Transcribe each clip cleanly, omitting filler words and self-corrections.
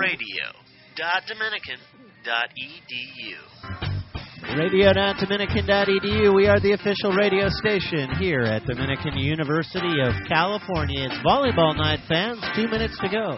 radio.dominican.edu. Radio.dominican.edu. We are the official radio station here at Dominican University of California. It's volleyball night, fans. 2 minutes to go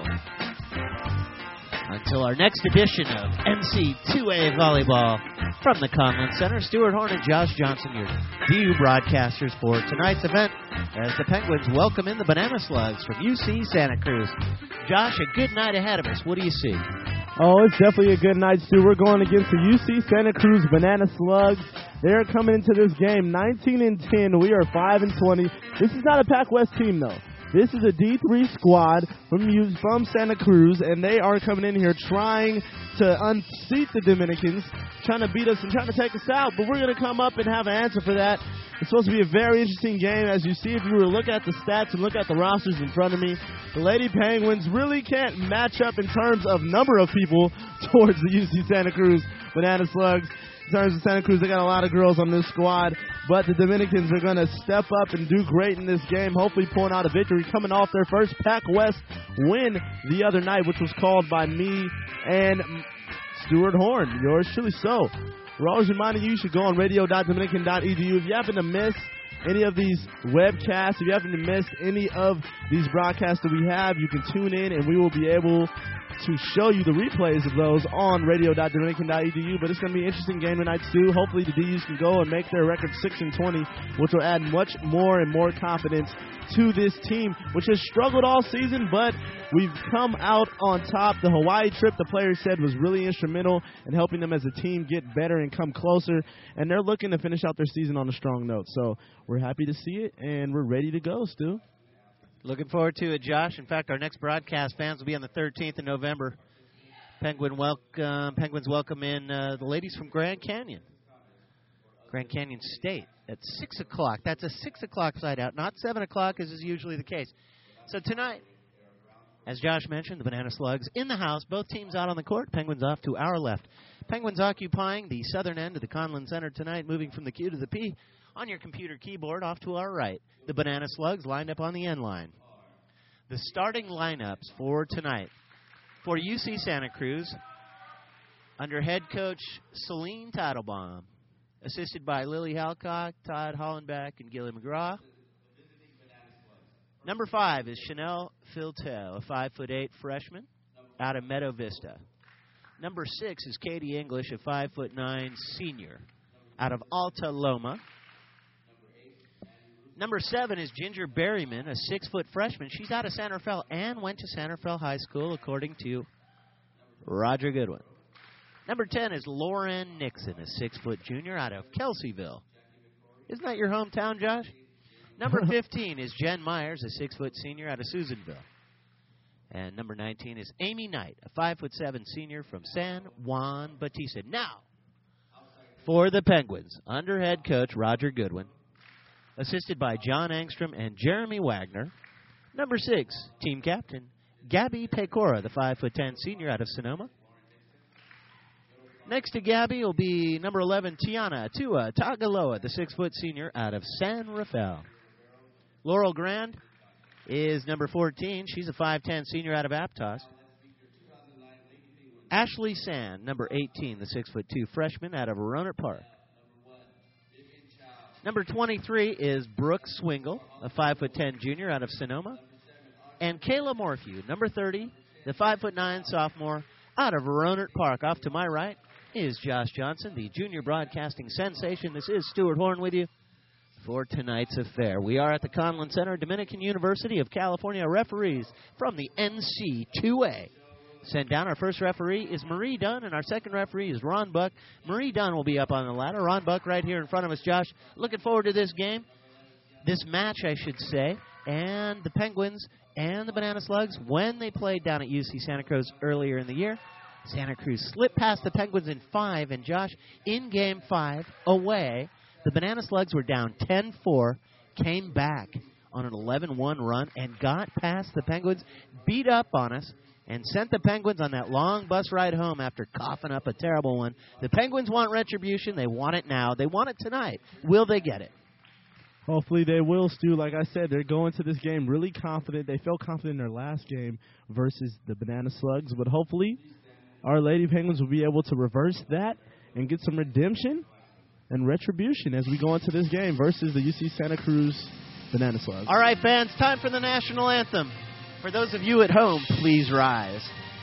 until our next edition of NC2A Volleyball from the Conlin Center. Stuart Horn and Josh Johnson, your VU broadcasters for tonight's event as the Penguins welcome in the Banana Slugs from UC Santa Cruz. Josh, a good night ahead of us. What do you see? Oh, it's definitely a good night, Stu. We're going against the UC Santa Cruz Banana Slugs. They're coming into this game 19-10. We are 5-20. This is not a Pac-West team, though. This is a D3 squad from Santa Cruz, and they are coming in here trying to unseat the Dominicans, trying to beat us and trying to take us out. But we're going to come up and have an answer for that. It's supposed to be a very interesting game. As you see, if you were to look at the stats and look at the rosters in front of me, the Lady Penguins really can't match up in terms of number of people towards the UC Santa Cruz Banana Slugs. In terms of Santa Cruz, they got a lot of girls on this squad, but the Dominicans are going to step up and do great in this game, hopefully pulling out a victory, coming off their first Pac-West win the other night, which was called by me and Stuart Horn. Yours truly so. We're always reminding you should go on radio.dominican.edu. If you happen to miss any of these webcasts, if you happen to miss any of these broadcasts that we have, you can tune in and we will be able to show you the replays of those on radio.dominican.edu. But it's going to be an interesting game tonight, Stu. Hopefully the DUs can go and make their record 6-20, which will add much more and more confidence to this team, which has struggled all season, but we've come out on top. The Hawaii trip, the players said, was really instrumental in helping them as a team get better and come closer, and they're looking to finish out their season on a strong note. So we're happy to see it, and we're ready to go, Stu. Looking forward to it, Josh. In fact, our next broadcast, fans, will be on the 13th of November. Penguins welcome in the ladies from Grand Canyon State at 6 o'clock. That's a 6 o'clock side out, not 7 o'clock as is usually the case. So tonight, as Josh mentioned, the Banana Slugs in the house, both teams out on the court, Penguins off to our left. Penguins occupying the southern end of the Conlin Center tonight, moving from the Q to the P on your computer keyboard off to our right. The Banana Slugs lined up on the end line. The starting lineups for tonight for UC Santa Cruz under head coach Celine Teitelbaum, assisted by Lily Halcock, Todd Hollenbeck, and Gilly McGraw. Number 5 is Chanel Filtel, a 5'8" freshman out of Meadow Vista. Number 6 is Katie English, a 5'9" senior out of Alta Loma. Number 7 is Ginger Berryman, a 6-foot freshman. She's out of Santa Fe and went to Santa Fe High School, according to Roger Goodwin. Number 10 is Lauren Nixon, a 6-foot junior out of Kelseyville. Isn't that your hometown, Josh? Number 15 is Jen Myers, a 6-foot senior out of Susanville. And number 19 is Amy Knight, a 5'7" senior from San Juan Bautista. Now, for the Penguins, under head coach Roger Goodwin, assisted by John Angstrom and Jeremy Wagner. Number 6, team captain, Gabby Pecora, the 5'10" senior out of Sonoma. Next to Gabby will be number 11, Tiana Tua Tagaloa, the 6-foot senior out of San Rafael. Laurel Grand is number 14. She's a 5'10" senior out of Aptos. Ashley Sand, number 18, the 6'2" freshman out of Rohnert Park. Number 23 is Brooke Swingle, a 5'10" junior out of Sonoma. And Kayla Morphew, number 30, the 5'9" sophomore out of Rohnert Park. Off to my right is Josh Johnson, the junior broadcasting sensation. This is Stuart Horn with you for tonight's affair. We are at the Conlin Center, Dominican University of California. Referees from the NC2A sent down. Our first referee is Marie Dunn, and our second referee is Ron Buck. Marie Dunn will be up on the ladder. Ron Buck right here in front of us. Josh, looking forward to this game, this match, I should say, and the Penguins and the Banana Slugs, when they played down at UC Santa Cruz earlier in the year, Santa Cruz slipped past the Penguins in 5, and Josh, in Game 5, away, the Banana Slugs were down 10-4, came back on an 11-1 run, and got past the Penguins, beat up on us, and sent the Penguins on that long bus ride home after coughing up a terrible one. The Penguins want retribution. They want it now. They want it tonight. Will they get it? Hopefully they will, Stu. Like I said, they're going to this game really confident. They felt confident in their last game versus the Banana Slugs. But hopefully our Lady Penguins will be able to reverse that and get some redemption and retribution as we go into this game versus the UC Santa Cruz Banana Slugs. All right, fans, time for the national anthem. For those of you at home, please rise.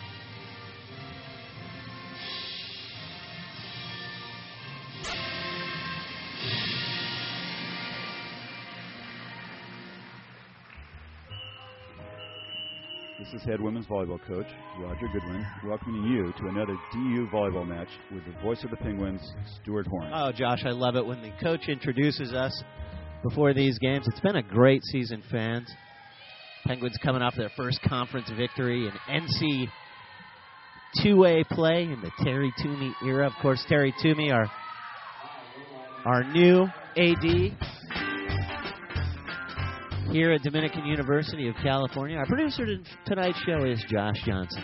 This is head women's volleyball coach Roger Goodwin welcoming you to another DU volleyball match with the voice of the Penguins, Stuart Horn. Oh, Josh, I love it when the coach introduces us before these games. It's been a great season, fans. Penguins coming off their first conference victory in NC 2A play in the Terry Toomey era. Of course, Terry Toomey, our new AD here at Dominican University of California. Our producer to tonight's show is Josh Johnson.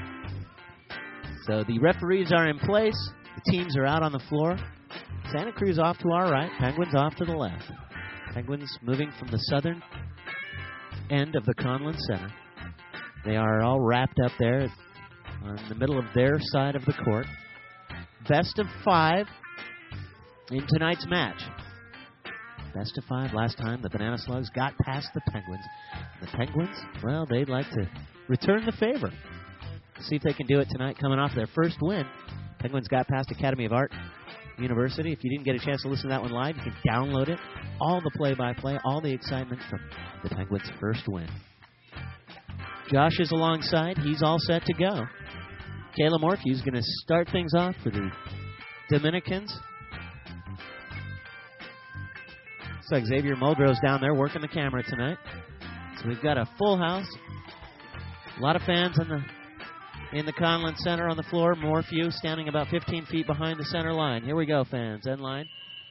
So the referees are in place. The teams are out on the floor. Santa Cruz off to our right. Penguins off to the left. Penguins moving from the southern end of the Conlin Center. They are all wrapped up there in the middle of their side of the court. Best of 5 in tonight's match. Best of 5 last time the Banana Slugs got past the Penguins. The Penguins, well, they'd like to return the favor. See if they can do it tonight coming off their first win. Penguins got past Academy of Art University. If you didn't get a chance to listen to that one live, you can download it. All the play-by-play, all the excitement from the Penguins' first win. Josh is alongside. He's all set to go. Kayla Morphew's going to start things off for the Dominicans. Looks like Xavier Muldrow's down there working the camera tonight. So we've got a full house. A lot of fans in the Conlin Center on the floor. Morphew standing about 15 feet behind the center line. Here we go, fans. End line.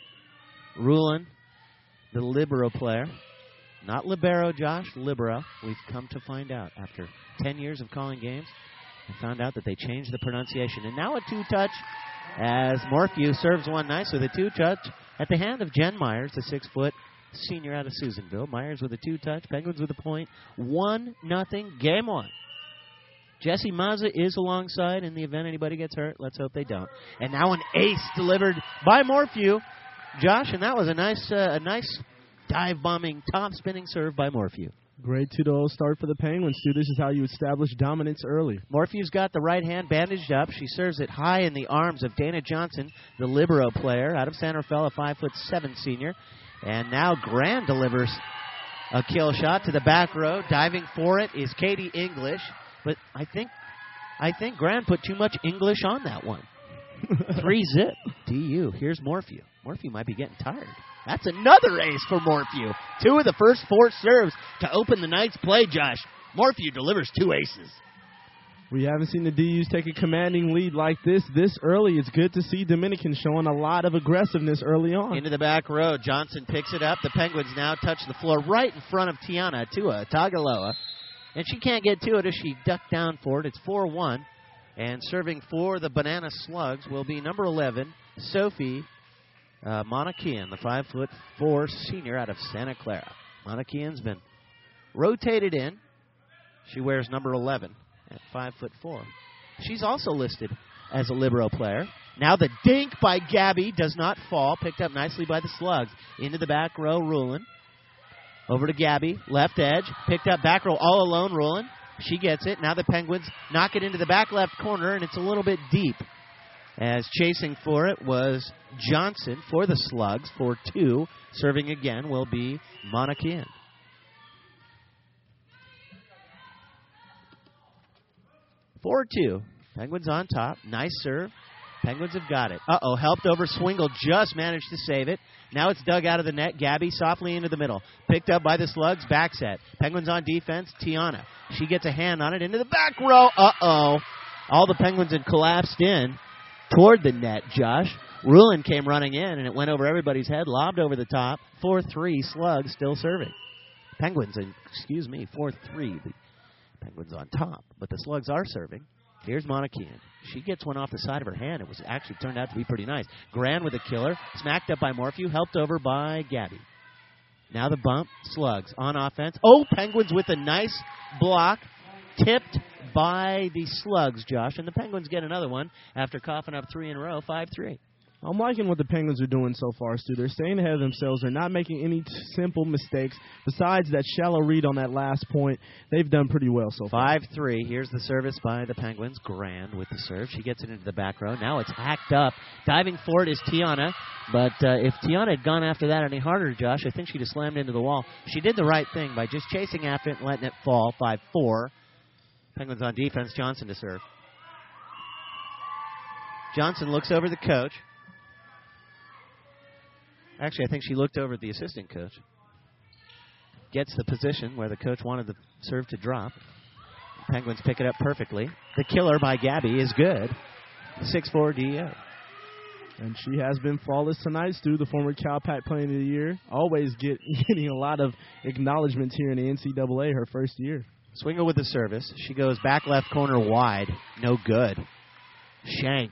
Rulin, the libero player. Not libero, Josh. Libero. We've come to find out after 10 years of calling games. I found out that they changed the pronunciation. And now a two-touch as Morphew serves one nice with a two-touch at the hand of Jen Myers, the 6-foot senior out of Susanville. Myers with a two-touch. Penguins with a point. 1-0, game 1. Jesse Mazza is alongside in the event anybody gets hurt. Let's hope they don't. And now an ace delivered by Morphew. Josh, and that was a nice dive-bombing, top-spinning serve by Morphew. Great 2-0 start for the Penguins, too. This is how you establish dominance early. Morphew's got the right hand bandaged up. She serves it high in the arms of Dana Johnson, the libero player out of San Rafael, a 5'7" senior. And now Grand delivers a kill shot to the back row. Diving for it is Katie English. But I think Grand put too much English on that one. 3-zip. DU. Here's Morphew. Morphew might be getting tired. That's another ace for Morphew. 2 of the first 4 serves to open the night's play, Josh. Morphew delivers 2 aces. We haven't seen the DUs take a commanding lead like this early. It's good to see Dominican showing a lot of aggressiveness early on. Into the back row. Johnson picks it up. The Penguins now touch the floor right in front of Tiana Tua Tagaloa. And she can't get to it as she ducked down for it. It's 4-1. And serving for the Banana Slugs will be number 11, Sophie Monakian, the 5'4" senior out of Santa Clara. Monakian's been rotated in. She wears number 11 at 5'4". She's also listed as a libero player. Now the dink by Gabby does not fall. Picked up nicely by the Slugs. Into the back row, Rulin. Over to Gabby, left edge. Picked up back row all alone, Rulin. She gets it. Now the Penguins knock it into the back left corner, and it's a little bit deep. As chasing for it was Johnson for the Slugs for 2. Serving again will be Monakian. For 2. Penguins on top. Nice serve. Penguins have got it. Helped over. Swingle just managed to save it. Now it's dug out of the net. Gabby softly into the middle. Picked up by the Slugs. Back set. Penguins on defense. Tiana. She gets a hand on it into the back row. All the Penguins had collapsed in toward the net, Josh. Rulin came running in, and it went over everybody's head. Lobbed over the top. 4-3. Slugs still serving. Penguins, 4-3. The Penguins on top. But the Slugs are serving. Here's Monakian. She gets one off the side of her hand. It was actually turned out to be pretty nice. Grand with a killer. Smacked up by Morphew. Helped over by Gabby. Now the bump. Slugs on offense. Oh, Penguins with a nice block. Tipped by the Slugs, Josh. And the Penguins get another one after coughing up 3 in a row, 5-3. I'm liking what the Penguins are doing so far, Stu. They're staying ahead of themselves. They're not making any simple mistakes. Besides that shallow read on that last point, they've done pretty well so far. 5-3. Here's the service by the Penguins. Grand with the serve. She gets it into the back row. Now it's hacked up. Diving for it is Tiana. But if Tiana had gone after that any harder, Josh, I think she'd have slammed into the wall. She did the right thing by just chasing after it and letting it fall. 5-4. Penguins on defense. Johnson to serve. Johnson looks over the coach. Actually, I think she looked over at the assistant coach. Gets the position where the coach wanted the serve to drop. Penguins pick it up perfectly. The killer by Gabby is good. 6'4" DEO. And she has been flawless tonight, Stu, the former Cal Pac Player of the Year. Always getting a lot of acknowledgments here in the NCAA her first year. Swingle with the service. She goes back left corner wide. No good. Shank.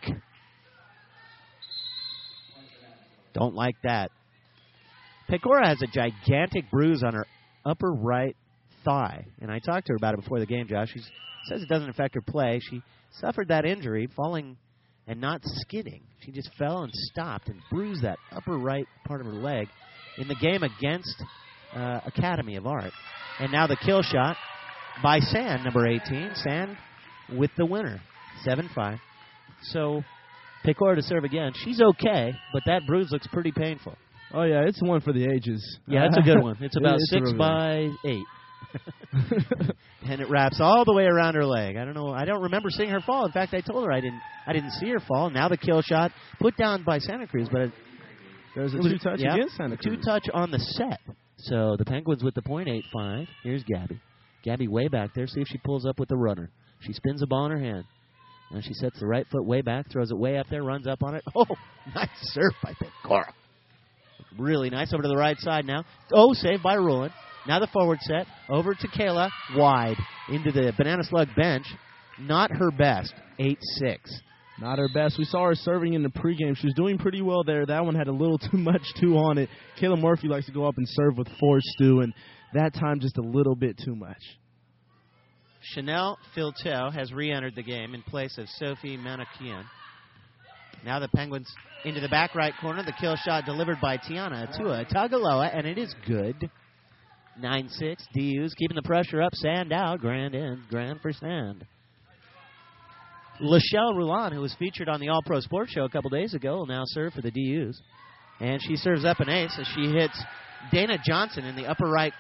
Don't like that. Pecora has a gigantic bruise on her upper right thigh. And I talked to her about it before the game, Josh. She says it doesn't affect her play. She suffered that injury falling and not skidding. She just fell and stopped and bruised that upper right part of her leg in the game against Academy of Art. And now the kill shot by Sand, number 18. Sand with the winner, 7-5. So Pecora to serve again. She's okay, but that bruise looks pretty painful. Oh, yeah, it's one for the ages. Yeah, it's a good one. It's about It's 6 by 8. And it wraps all the way around her leg. I don't know. I don't remember seeing her fall. In fact, I told her I didn't see her fall. Now the kill shot put down by Santa Cruz, but there's a two-touch against Santa Cruz. Two-touch on the set. So the Penguins with the point, 8-5. Here's Gabby. Gabby way back there. See if she pulls up with the runner. She spins the ball in her hand. And she sets the right foot way back, throws it way up there, runs up on it. Oh, nice serve by Pecora. Really nice. Over to the right side now. Oh, saved by Rulin. Now the forward set. Over to Kayla. Wide. Into the Banana Slug bench. Not her best. 8-6. Not her best. We saw her serving in the pregame. She was doing pretty well there. That one had a little too much too on it. Kayla Murphy likes to go up and serve with force, Stu, and that time just a little bit too much. Chanel Filtel has re-entered the game in place of Sophie Manakian. Now the Penguins into the back right corner. The kill shot delivered by Tiana Atua Tagaloa, and it is good. 9-6. DU's keeping the pressure up. Sand out. Grand in. Grand for Sand. Lachelle Roulon, who was featured on the All-Pro Sports Show a couple days ago, will now serve for the DU's. And she serves up an ace as she hits Dana Johnson in the upper right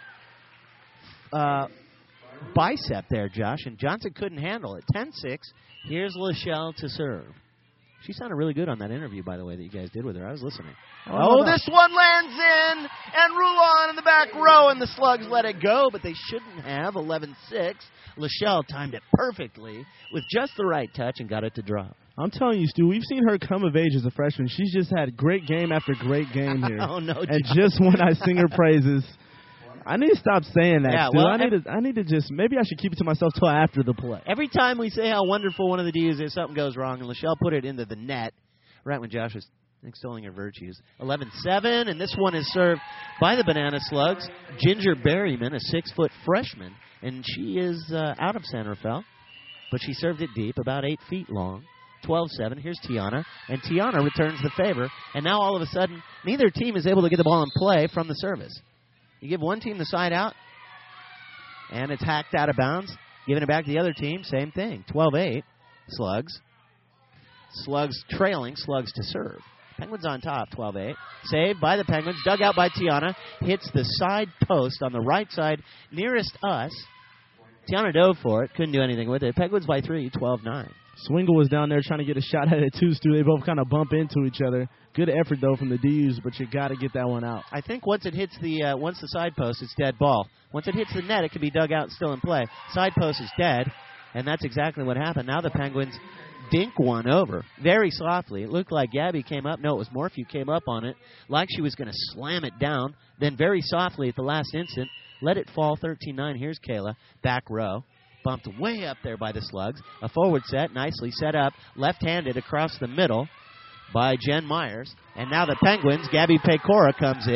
bicep there, Josh. And Johnson couldn't handle it. 10-6. Here's Lachelle to serve. She sounded really good on that interview, by the way, that you guys did with her. I was listening. Oh, this one lands in, and Roulon in the back row, and the Slugs let it go, but they shouldn't have. 11-6. Lachelle timed it perfectly with just the right touch and got it to drop. I'm telling you, Stu, we've seen her come of age as a freshman. She's just had great game after great game here. Oh, no, and just when I sing her praises, I need to stop saying that, Stu. Well, I need to just, maybe I should keep it to myself till after the play. Every time we say how wonderful one of the D's is, something goes wrong, and Lachelle put it into the net right when Josh was extolling her virtues. 11-7, and this one is served by the Banana Slugs. Ginger Berryman, a 6-foot freshman, and she is out of San Rafael, but she served it deep, about 8 feet long. 12-7. Here's Tiana, and Tiana returns the favor, and now all of a sudden, neither team is able to get the ball in play from the service. You give one team the side out, and it's hacked out of bounds. Giving it back to the other team, same thing. 12-8. Slugs. Slugs trailing. Slugs to serve. Penguins on top, 12-8. Saved by the Penguins. Dug out by Tiana. Hits the side post on the right side nearest us. Tiana dove for it. Couldn't do anything with it. Penguins by 3, 12-9. Swingle was down there trying to get a shot at it too, Stu. They both kind of bump into each other. Good effort, though, from the DUs, but you got to get that one out. I think once it hits once the side post, it's dead ball. Once it hits the net, it can be dug out and still in play. Side post is dead, and that's exactly what happened. Now the Penguins dink one over very softly. It looked like Gabby came up. No, it was Morphew came up on it like she was going to slam it down. Then very softly at the last instant, let it fall 13-9. Here's Kayla, back row. Bumped way up there by the Slugs. A forward set, nicely set up, left-handed across the middle by Jen Myers. And now the Penguins, Gabby Pecora comes in,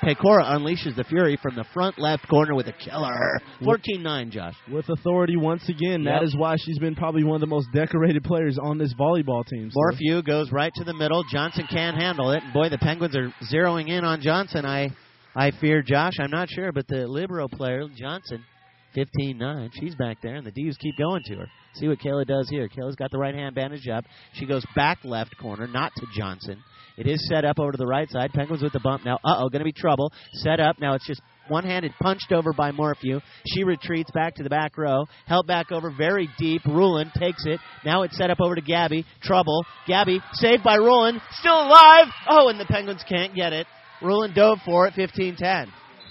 Pecora unleashes the fury from the front left corner with a killer. 14-9, Josh. With authority once again. That is why she's been probably one of the most decorated players on this volleyball team. Morphew goes right to the middle. Johnson can't handle it. And boy, the Penguins are zeroing in on Johnson. I fear, Josh. I'm not sure, but the libero player, Johnson, 15-9. She's back there, and the D's keep going to her. See what Kayla does here. Kayla's got the right-hand bandage up. She goes back left corner, not to Johnson. It is set up over to the right side. Penguins with the bump now. Going to be trouble. Set up. Now it's just one-handed punched over by Morphew. She retreats back to the back row. Held back over very deep. Rulin takes it. Now it's set up over to Gabby. Trouble. Gabby saved by Rulin. Still alive. And the Penguins can't get it. Rulin dove for it. 15-10.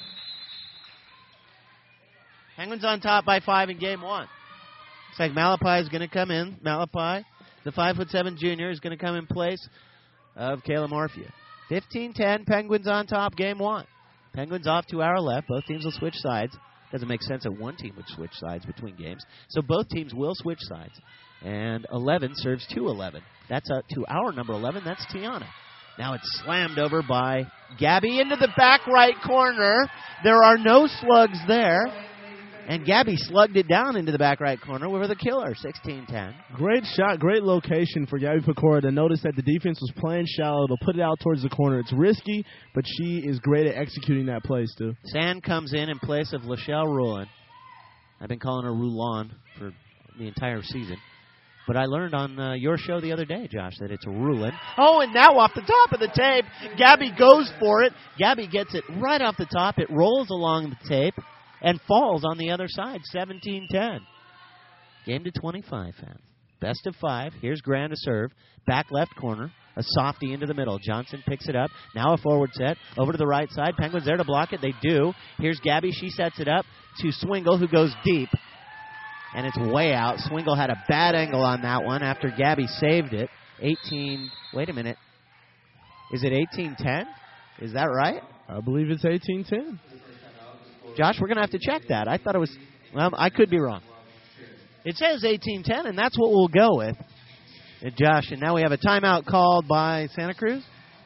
Penguins on top by 5 in game 1. Looks like Malapai is going to come in. Malapai, the 5'7" junior, is going to come in place of Kayla Morphew. 15-10, Penguins on top, game 1. Penguins off to our left. Both teams will switch sides. Doesn't make sense that one team would switch sides between games. So both teams will switch sides. And 11 serves to 11. That's to our number 11. That's Tiana. Now it's slammed over by Gabby into the back right corner. There are no slugs there. And Gabby slugged it down into the back right corner with a killer, 16-10. Great shot, great location for Gabby Pecora to notice that the defense was playing shallow. They'll put it out towards the corner. It's risky, but she is great at executing that play, Stu. Sand comes in place of Lachelle Rulin. I've been calling her Rulon for the entire season. But I learned on your show the other day, Josh, that it's Rulin. And now off the top of the tape, Gabby goes for it. Gabby gets it right off the top. It rolls along the tape and falls on the other side, 17-10. Game to 25, fans. Best of 5. Here's Grand to serve. Back left corner. A softie into the middle. Johnson picks it up. Now a forward set. Over to the right side. Penguins there to block it. They do. Here's Gabby. She sets it up to Swingle, who goes deep. And it's way out. Swingle had a bad angle on that one after Gabby saved it. 18. Wait a minute. Is it 18-10? Is that right? I believe it's 18-10. Josh, we're going to have to check that. I thought it was, I could be wrong. It says 18-10, and that's what we'll go with. Josh, and now we have a timeout called by Santa Cruz?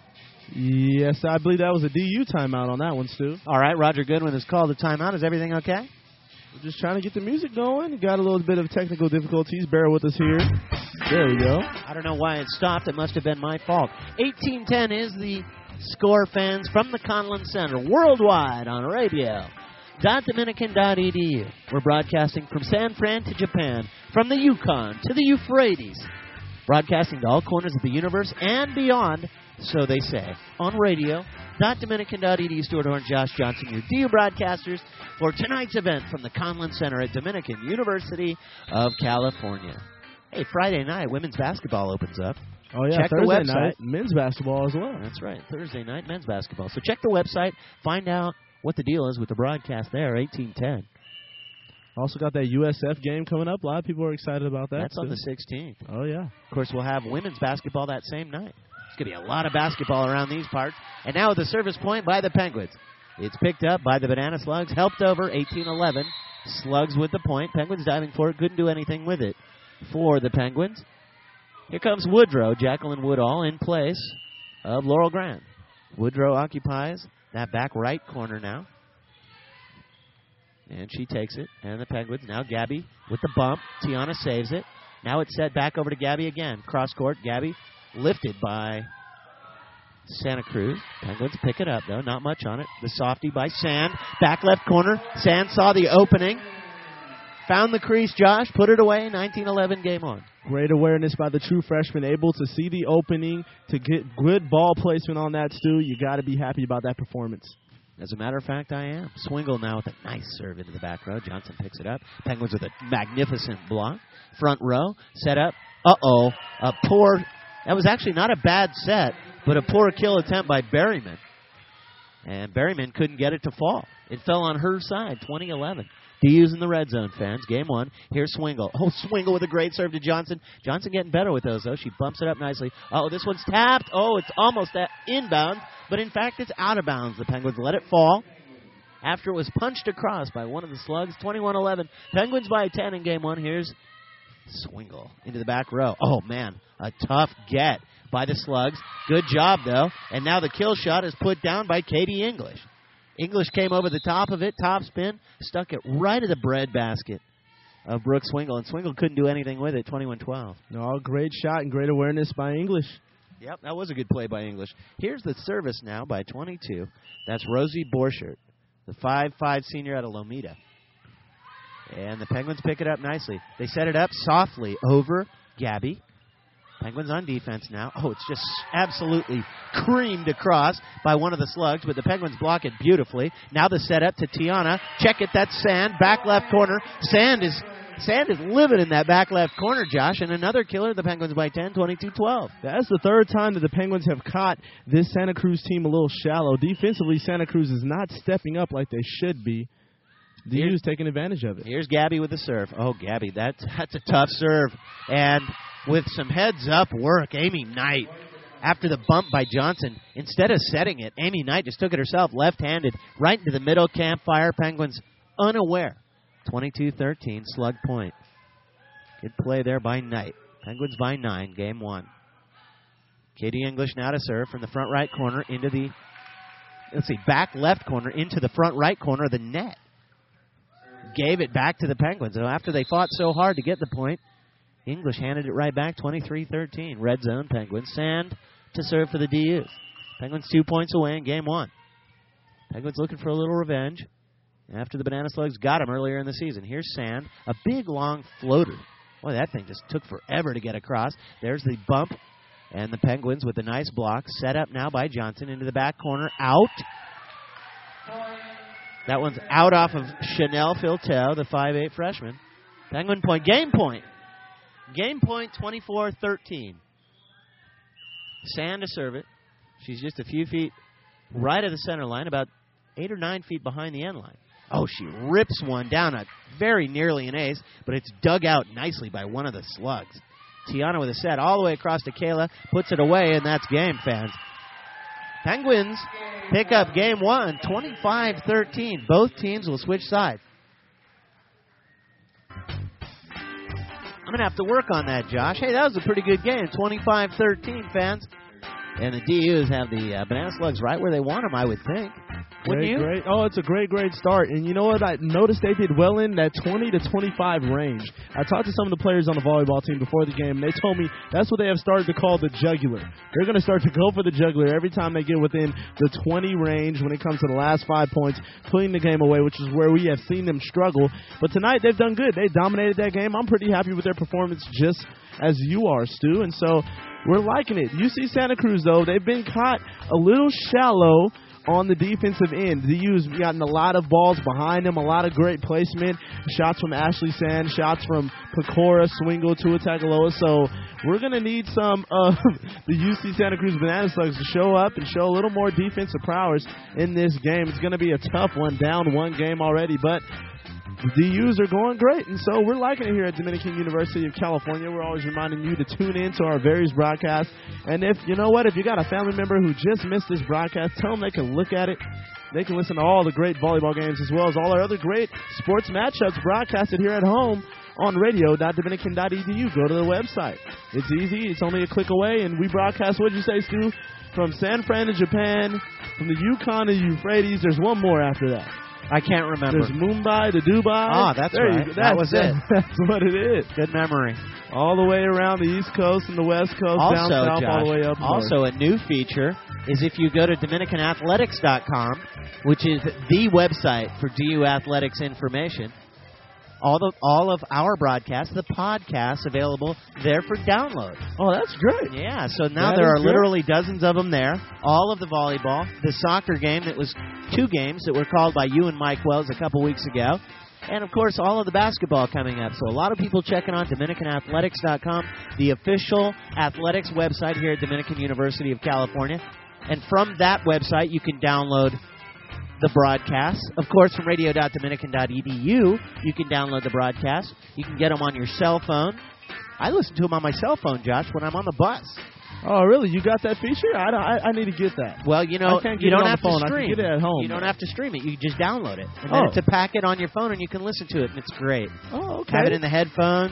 Yes, I believe that was a DU timeout on that one, Stu. All right, Roger Goodwin has called the timeout. Is everything okay? We're just trying to get the music going. Got a little bit of technical difficulties. Bear with us here. There we go. I don't know why it stopped. It must have been my fault. 18-10 is the score, fans, from the Conlon Center, worldwide on radio. .dominican.edu. We're broadcasting from San Fran to Japan, from the Yukon to the Euphrates, broadcasting to all corners of the universe and beyond, so they say, on radio. .dominican.edu. Stuart Horn, Josh Johnson, your DU broadcasters for tonight's event from the Conlon Center at Dominican University of California. Hey, Friday night, women's basketball opens up. Oh, yeah, check Thursday the website. Night, men's basketball as well. That's right, Thursday night, men's basketball. So check the website, find out what the deal is with the broadcast there, 18-10. Also got that USF game coming up. A lot of people are excited about that. That's on the 16th. Oh, yeah. Of course, we'll have women's basketball that same night. It's going to be a lot of basketball around these parts. And now with the service point by the Penguins. It's picked up by the Banana Slugs, helped over, 18-11. Slugs with the point. Penguins diving for it, couldn't do anything with it for the Penguins. Here comes Woodrow, Jacqueline Woodall, in place of Laurel Grant. Woodrow occupies that back right corner now. And she takes it. And the Penguins, now Gabby with the bump. Tiana saves it. Now it's set back over to Gabby again. Cross court, Gabby lifted by Santa Cruz. Penguins pick it up, though. Not much on it. The softie by Sand. Back left corner. Sand saw the opening. Found the crease, Josh. Put it away. 19-11 game on. Great awareness by the true freshman, able to see the opening, to get good ball placement on that, Stu. You got to be happy about that performance. As a matter of fact, I am. Swingle now with a nice serve into the back row. Johnson picks it up. Penguins with a magnificent block. Front row, set up. A poor, that was actually not a bad set, but a poor kill attempt by Berryman. And Berryman couldn't get it to fall. It fell on her side, 20-11. DU's in the red zone, fans. Game 1. Here's Swingle. Swingle with a great serve to Johnson. Johnson getting better with those, though. She bumps it up nicely. This one's tapped. It's almost at inbounds, but in fact it's out of bounds. The Penguins let it fall after it was punched across by one of the Slugs. 21-11. Penguins by 10 in game 1. Here's Swingle into the back row. Man, a tough get by the Slugs. Good job, though. And now the kill shot is put down by Katie English. English came over the top of it, top spin, stuck it right at the breadbasket of Brooks Swingle, and Swingle couldn't do anything with it, 21-12. No, great shot and great awareness by English. Yep, that was a good play by English. Here's the service now by 22. That's Rosie Borchert, the 5'5" senior out of Lomita. And the Penguins pick it up nicely. They set it up softly over Gabby. Penguins on defense now. Oh, it's just absolutely creamed across by one of the Slugs, but the Penguins block it beautifully. Now the setup to Tiana. Check it, that's Sand, back left corner. Sand is living in that back left corner, Josh, and another killer. The Penguins by 10, 22-12. That's the third time that the Penguins have caught this Santa Cruz team a little shallow. Defensively, Santa Cruz is not stepping up like they should be. DU's taking advantage of it. Here's Gabby with the serve. Oh, Gabby, that's a tough serve. And with some heads-up work, Amy Knight, after the bump by Johnson, instead of setting it, Amy Knight just took it herself, left-handed, right into the middle campfire. Penguins unaware. 22-13, Slug point. Good play there by Knight. Penguins by 9, game 1. Katie English now to serve from the front right corner into the, back left corner into the front right corner of the net. Gave it back to the Penguins. And after they fought so hard to get the point, English handed it right back, 23-13. Red zone, Penguins. Sand to serve for the DUs. Penguins 2 points away in game 1. Penguins looking for a little revenge after the Banana Slugs got him earlier in the season. Here's Sand, a big, long floater. Boy, that thing just took forever to get across. There's the bump, and the Penguins with a nice block. Set up now by Johnson into the back corner. Out. That one's out off of Chanel Filtel, the 5'8" freshman. Penguin point. Game point. Game point, 24-13. Sand to serve it. She's just a few feet right of the center line, about 8 or 9 feet behind the end line. Oh, she rips one down, very nearly an ace, but it's dug out nicely by one of the Slugs. Tiana with a set all the way across to Kayla, puts it away, and that's game, fans. Penguins pick up game 1, 25-13. Both teams will switch sides. I'm going to have to work on that, Josh. Hey, that was a pretty good game, 25-13, fans. And the DUs have the Banana Slugs right where they want them, I would think. Wouldn't you? Great. Oh, it's a great start. And you know what? I noticed they did well in that 20 to 25 range. I talked to some of the players on the volleyball team before the game, and they told me that's what they have started to call the jugular. They're going to start to go for the jugular every time they get within the 20 range when it comes to the last 5 points, putting the game away, which is where we have seen them struggle. But tonight they've done good. They dominated that game. I'm pretty happy with their performance, just as you are, Stu. And so we're liking it. UC Santa Cruz, though, they've been caught a little shallow on the defensive end. The U's gotten a lot of balls behind them, a lot of great placement, shots from Ashley Sand, shots from Pecora, Swingle, Tua Tagovailoa. So we're going to need some of the UC Santa Cruz Banana Slugs to show up and show a little more defensive prowess in this game. It's going to be a tough one, down one game already, but the DUs are going great, and so we're liking it here at Dominican University of California. We're always reminding you to tune in to our various broadcasts. And if you got a family member who just missed this broadcast, tell them they can look at it. They can listen to all the great volleyball games as well as all our other great sports matchups broadcasted here at home on radio.dominican.edu. Go to the website. It's easy. It's only a click away, and we broadcast, what did you say, Stu? From San Fran to Japan, from the Yukon to Euphrates. There's one more after that. I can't remember. There's Mumbai to Dubai. Ah, that's right. That was it. That's what it is. Good memory. All the way around the East Coast and the West Coast, down south, Josh, all the way up also, north. A new feature is if you go to DominicanAthletics.com, which is the website for DU Athletics information, all of our broadcasts, the podcasts available there for download. Oh, that's great. Yeah, so now there are literally dozens of them there. All of the volleyball, the soccer game that was 2 games that were called by you and Mike Wells a couple weeks ago. And, of course, all of the basketball coming up. So a lot of people checking on DominicanAthletics.com, the official athletics website here at Dominican University of California. And from that website, you can download the broadcast. Of course, from radio.dominican.edu, you can download the broadcast. You can get them on your cell phone. I listen to them on my cell phone, Josh, when I'm on the bus. Oh, really? You got that feature? I need to get that. Well, you don't have to stream. I can get it at home. You don't have to stream it. You just download it. And then it's a packet on your phone, and you can listen to it, and it's great. Oh, okay. Have it in the headphones.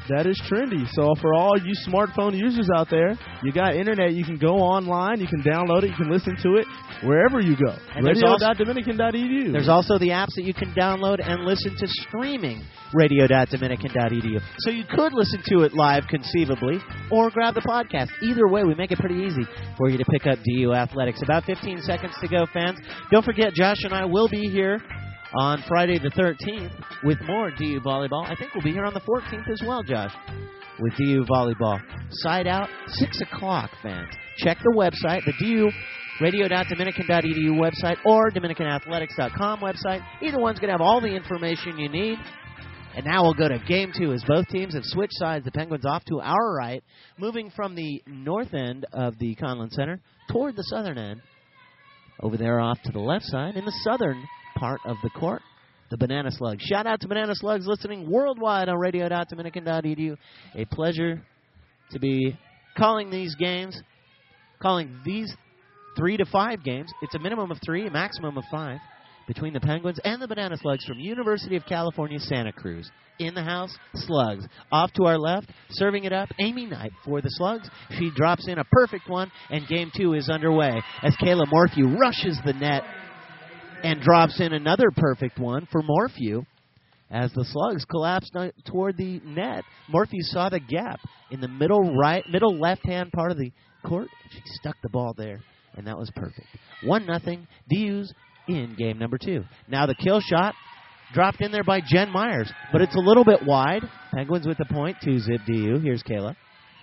That is trendy. So for all you smartphone users out there, you got internet. You can go online. You can download it. You can listen to it wherever you go. And Radio.dominican.edu. There's also the apps that you can download and listen to streaming. Radio.dominican.edu. So you could listen to it live, conceivably, or grab the podcast. Either way, we make it pretty easy for you to pick up DU Athletics. About 15 seconds to go, fans. Don't forget, Josh and I will be here on Friday the 13th with more DU Volleyball. I think we'll be here on the 14th as well, Josh, with DU Volleyball. Side out, 6 o'clock, fans. Check the website, the DU radio.dominican.edu website or dominicanathletics.com website. Either one's going to have all the information you need. And now we'll go to Game 2 as both teams have switched sides. The Penguins off to our right, moving from the north end of the Conlon Center toward the southern end. Over there off to the left side in the southern part of the court, the Banana Slugs. Shout out to Banana Slugs listening worldwide on radio.dominican.edu. A pleasure to be calling these games, calling these 3 to 5 games. It's a minimum of 3, a maximum of 5 between the Penguins and the Banana Slugs from University of California, Santa Cruz. In the house, Slugs. Off to our left, serving it up, Amy Knight for the Slugs. She drops in a perfect one, and Game 2 is underway as Kayla Morphew rushes the net and drops in another perfect one for Morphew. As the Slugs collapsed toward the net, Morphew saw the gap in the middle left-hand part of the court. She stuck the ball there, and that was perfect. 1-0, DU's in game number 2. Now the kill shot dropped in there by Jen Myers, but it's a little bit wide. Penguins with the point, 2-zip DU. Here's Kayla.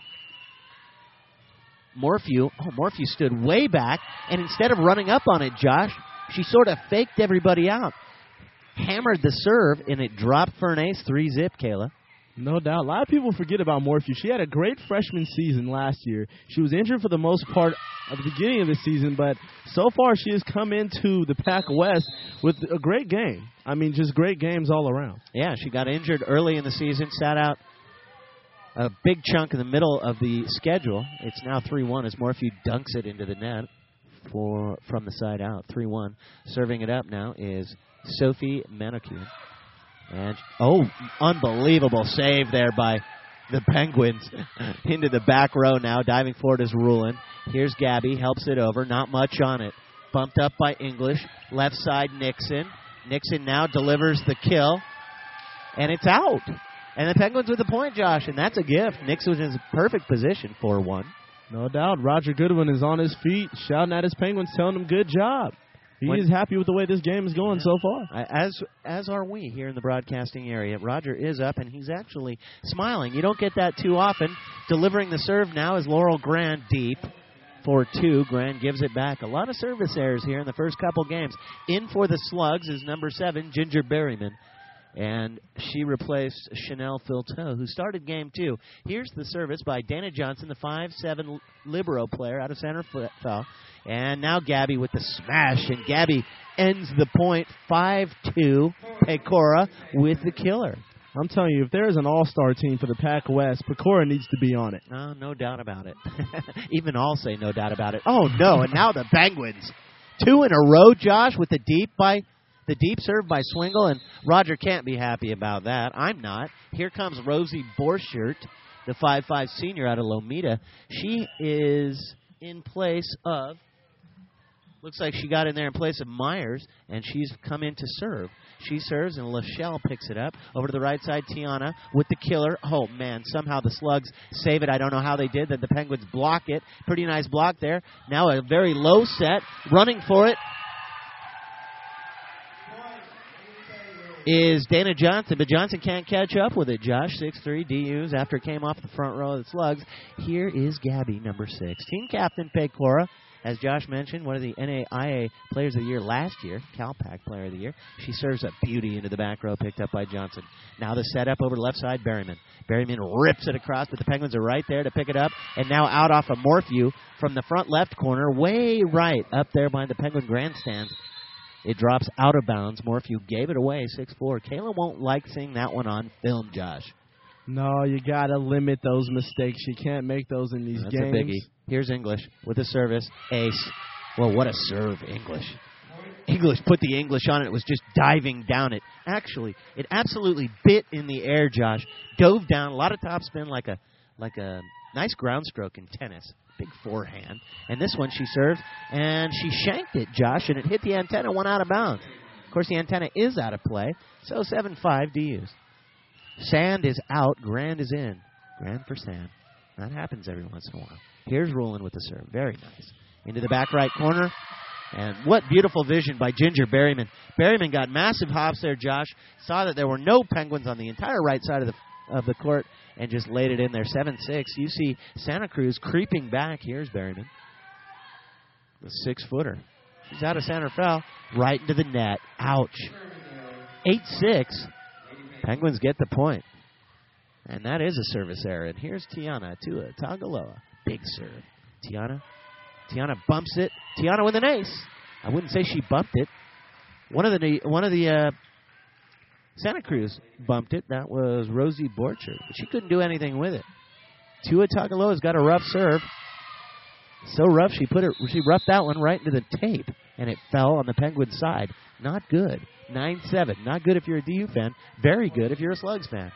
Morphew stood way back, and instead of running up on it, Josh, she sort of faked everybody out. Hammered the serve, and it dropped for an ace, 3-zip, Kayla. No doubt. A lot of people forget about Morphew. She had a great freshman season last year. She was injured for the most part of the beginning of the season, but so far she has come into the Pac West with a great game. I mean, just great games all around. Yeah, she got injured early in the season, sat out a big chunk in the middle of the schedule. It's now 3-1 as Morphew dunks it into the net from the side out, 3-1. Serving it up now is Sophie Manoukian. And, unbelievable save there by the Penguins into the back row now. Diving forward is Rulin. Here's Gabby, helps it over. Not much on it. Bumped up by English. Left side, Nixon. Nixon now delivers the kill. And it's out. And the Penguins with the point, Josh. And that's a gift. Nixon was in his perfect position, 4-1. No doubt. Roger Goodwin is on his feet, shouting at his Penguins, telling them good job. He is happy with the way this game is going so far. As are we here in the broadcasting area. Roger is up, and he's actually smiling. You don't get that too often. Delivering the serve now is Laurel Grand deep for 2. Grand gives it back. A lot of service errors here in the first couple games. In for the Slugs is number 7, Ginger Berryman. And she replaced Chanel Filteau, who started game 2. Here's the service by Dana Johnson, the 5'7" libero player out of Santa Fe. And now Gabby with the smash, and Gabby ends the point, 5-2. Pecora with the killer. I'm telling you, if there is an all-star team for the Pac West, Pecora needs to be on it. No doubt about it. Even I'll say no doubt about it. Oh, no, and now the Penguins. 2 in a row, Josh, with the deep serve by Swingle, and Roger can't be happy about that. I'm not. Here comes Rosie Borchert, the 5'5" senior out of Lomita. She is in place of, looks like she got in there in place of Myers, and she's come in to serve. She serves, and Lachelle picks it up. Over to the right side, Tiana with the killer. Oh, man, somehow the Slugs save it. I don't know how they did that. The Penguins block it. Pretty nice block there. Now a very low set. Running for it is Dana Johnson, but Johnson can't catch up with it. Josh, 6'3", DUs after it came off the front row of the Slugs. Here is Gabby, number 6. Team captain Pecora, as Josh mentioned, one of the NAIA Players of the Year last year, CalPAC Player of the Year. She serves a beauty into the back row, picked up by Johnson. Now the setup over the left side, Berryman. Berryman rips it across, but the Penguins are right there to pick it up, and now out off of Morphew from the front left corner, way right up there by the Penguin grandstands. It drops out of bounds. Morphew gave it away, 6'4". Kayla won't like seeing that one on film, Josh. No, you got to limit those mistakes. You can't make those in these games. That's a biggie. Here's English with a service. Ace. Well, what a serve, English. English put the English on it. It was just diving down it. Actually, it absolutely bit in the air, Josh. Dove down. A lot of topspin like a nice ground stroke in tennis. Big forehand. And this one she served, and she shanked it, Josh, and it hit the antenna, went out of bounds. Of course, the antenna is out of play, so 7-5 DUs. Sand is out. Grand is in. Grand for Sand. That happens every once in a while. Here's Rulin with the serve. Very nice. Into the back right corner. And what beautiful vision by Ginger Berryman. Berryman got massive hops there, Josh. Saw that there were no Penguins on the entire right side of the court and just laid it in there. 7-6. You see Santa Cruz creeping back. Here's Berryman. The 6-footer. She's out of center foul. Right into the net. Ouch. 8-6. Penguins get the point. And that is a service error. And here's Tiana Tagaloa. Big serve. Tiana bumps it. Tiana with an ace. I wouldn't say she bumped it. One of the Santa Cruz bumped it. That was Rosie Borcher. But she couldn't do anything with it. Tua Tagaloa's got a rough serve. So rough she roughed that one right into the tape, and it fell on the Penguin side. Not good. 9-7. Not good if you're a DU fan. Very good if you're a Slugs fan.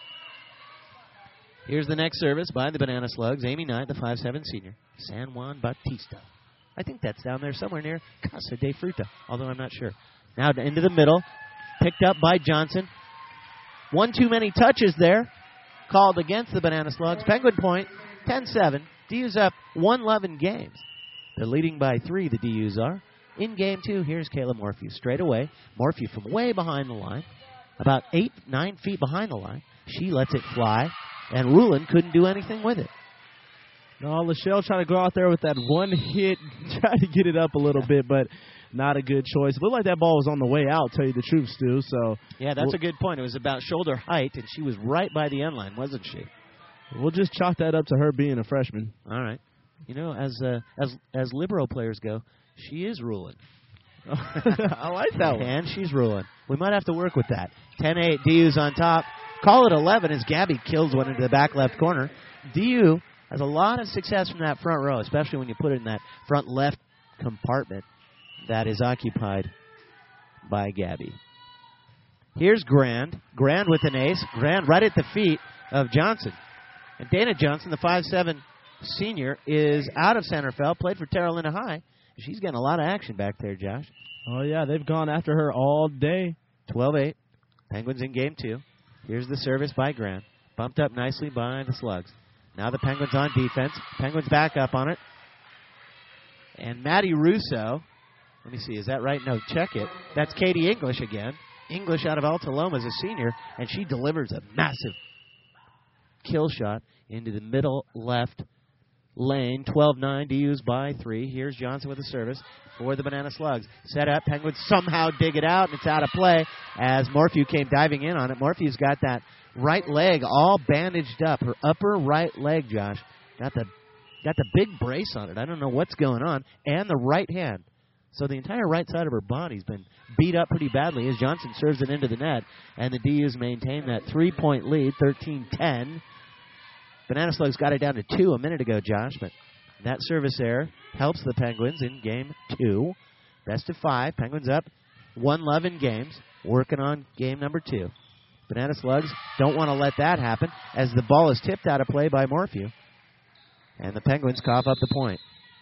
Here's the next service by the Banana Slugs. Amy Knight, the 5'7" senior. San Juan Bautista. I think that's down there somewhere near Casa de Fruta, although I'm not sure. Now into the middle. Picked up by Johnson. One too many touches there. Called against the Banana Slugs. Penguin point, 10-7. DU's up 1-love in games. They're leading by 3, the DUs are. In game 2, here's Kayla Morphew straight away. Morphew from way behind the line. About 8-9 feet behind the line. She lets it fly. And Rulin couldn't do anything with it. No, Lachelle trying to go out there with that one hit, try to get it up a little bit, but not a good choice. Looked like that ball was on the way out, tell you the truth, Stu. So yeah, that's a good point. It was about shoulder height, and she was right by the end line, wasn't she? We'll just chalk that up to her being a freshman. All right. You know, as Libero players go, she is Rulin. I like that one. And she's Rulin. We might have to work with that. 10-8, DU's on top. Call it 11 as Gabby kills one into the back left corner. DU has a lot of success from that front row, especially when you put it in that front left compartment that is occupied by Gabby. Here's Grand. Grand with an ace. Grand right at the feet of Johnson. And Dana Johnson, the 5'7" senior, is out of center field, played for Carolina High. She's getting a lot of action back there, Josh. Oh, yeah, they've gone after her all day. 12-8. Penguins in game 2. Here's the service by Grant. Bumped up nicely by the Slugs. Now the Penguins on defense. Penguins back up on it. And Maddie Russo. Let me see, is that right? No, check it. That's Katie English again. English out of Alta Loma as a senior, and she delivers a massive kill shot into the middle left lane. 12-9 DU's by 3. Here's Johnson with the service for the Banana Slugs. Set up. Penguins somehow dig it out, and it's out of play as Morphew came diving in on it. Morphew's got that right leg all bandaged up. Her upper right leg, Josh, got the big brace on it. I don't know what's going on. And the right hand. So the entire right side of her body's been beat up pretty badly as Johnson serves it into the net. And the DU's maintain that 3-point lead, 13-10. Banana Slugs got it down to 2 a minute ago, Josh, but that service error helps the Penguins in game 2. Best of 5. Penguins up 1-love in games, working on game number 2. Banana Slugs don't want to let that happen as the ball is tipped out of play by Morphew. And the Penguins cough up the point.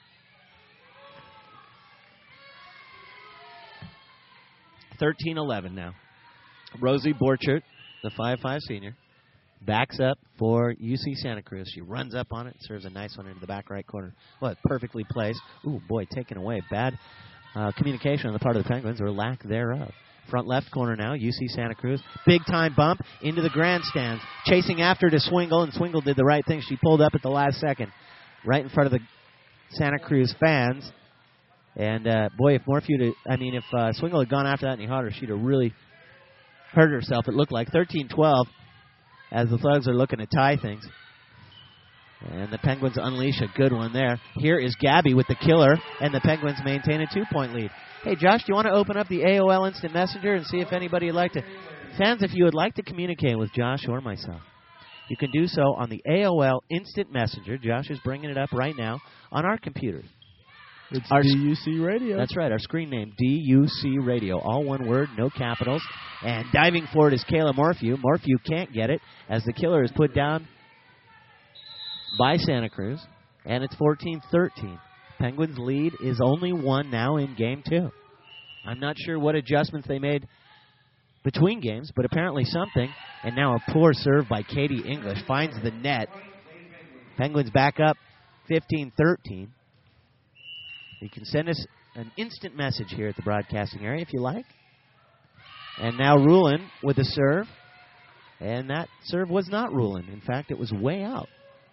(13-11) now. Rosie Borchert, the 5'5" senior, backs up for UC Santa Cruz. She runs up on it, serves a nice one into the back right corner. Well, perfectly placed. Ooh, boy, taken away. Bad communication on the part of the Penguins, or lack thereof. Front left corner now, UC Santa Cruz. Big time bump into the grandstands. Chasing after to Swingle, and Swingle did the right thing. She pulled up at the last second, right in front of the Santa Cruz fans. And, boy, if Swingle had gone after that any harder, she'd have really hurt herself, it looked like. 13-12 as the Slugs are looking to tie things. And the Penguins unleash a good one there. Here is Gabby with the killer, and the Penguins maintain a 2-point lead. Hey, Josh, do you want to open up the AOL Instant Messenger and see if anybody would like to... Fans, if you would like to communicate with Josh or myself, you can do so on the AOL Instant Messenger. Josh is bringing it up right now on our computers. It's Our DUC Radio. That's right, our screen name, DUC Radio. All one word, no capitals. And diving for it is Kayla Morphew. Morphew can't get it as the killer is put down by Santa Cruz. And it's 14-13. Penguins' lead is only one now in Game 2. I'm not sure what adjustments they made between games, but apparently something. And now a poor serve by Katie English finds the net. Penguins back up 15-13. You can send us an instant message here at the broadcasting area if you like. And now Rulin with a serve. And that serve was not Rulin. In fact, it was way out.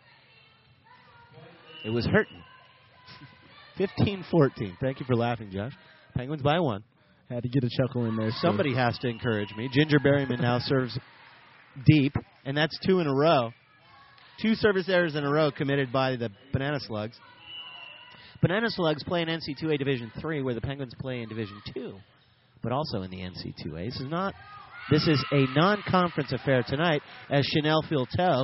It was Hurton. 15-14. Thank you for laughing, Josh. Penguins by one. Had to get a chuckle in there. Somebody has to encourage me. Ginger Berryman now serves deep, and that's 2 in a row. 2 service errors in a row committed by the Banana Slugs. Banana Slugs play in NC2A Division III, where the Penguins play in Division II, but also in the NC2A. This is a non-conference affair tonight, as Chanel Filteau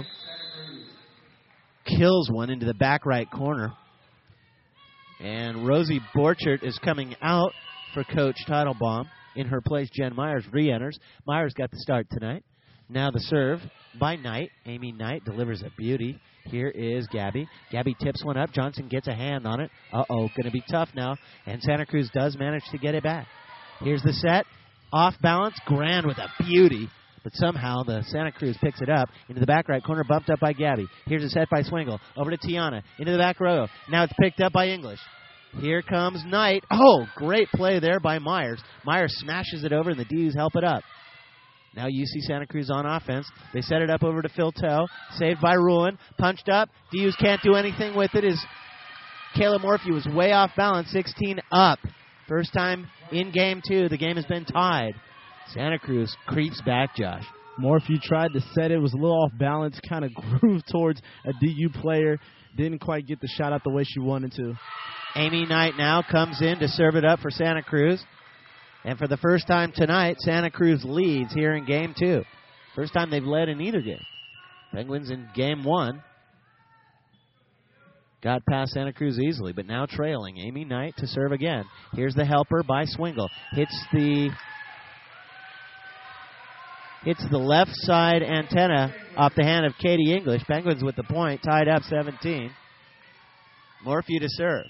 kills one into the back right corner. And Rosie Borchert is coming out for Coach Teitelbaum. In her place, Jen Myers re-enters. Myers got the start tonight. Now the serve by Knight. Amy Knight delivers a beauty. Here is Gabby. Gabby tips one up. Johnson gets a hand on it. Uh-oh, going to be tough now. And Santa Cruz does manage to get it back. Here's the set. Off balance. Grand with a beauty. But somehow the Santa Cruz picks it up into the back right corner, bumped up by Gabby. Here's a set by Swingle. Over to Tiana. Into the back row. Now it's picked up by English. Here comes Knight. Oh, great play there by Myers. Myers smashes it over, and the D's help it up. Now UC Santa Cruz on offense. They set it up over to Filteau. Saved by Ruin. Punched up. D's can't do anything with it as Kayla Morphew was way off balance. 16 up. First time in Game 2. The game has been tied. Santa Cruz creeps back, Josh. Morphew tried to set it. Was a little off balance. Kind of grooved towards a DU player. Didn't quite get the shot out the way she wanted to. Amy Knight now comes in to serve it up for Santa Cruz. And for the first time tonight, Santa Cruz leads here in Game 2. First time they've led in either game. Penguins in Game 1 got past Santa Cruz easily, but now trailing. Amy Knight to serve again. Here's the helper by Swingle. Hits the left side antenna off the hand of Katie English. Penguins with the point, tied up 17. Morphew to serve.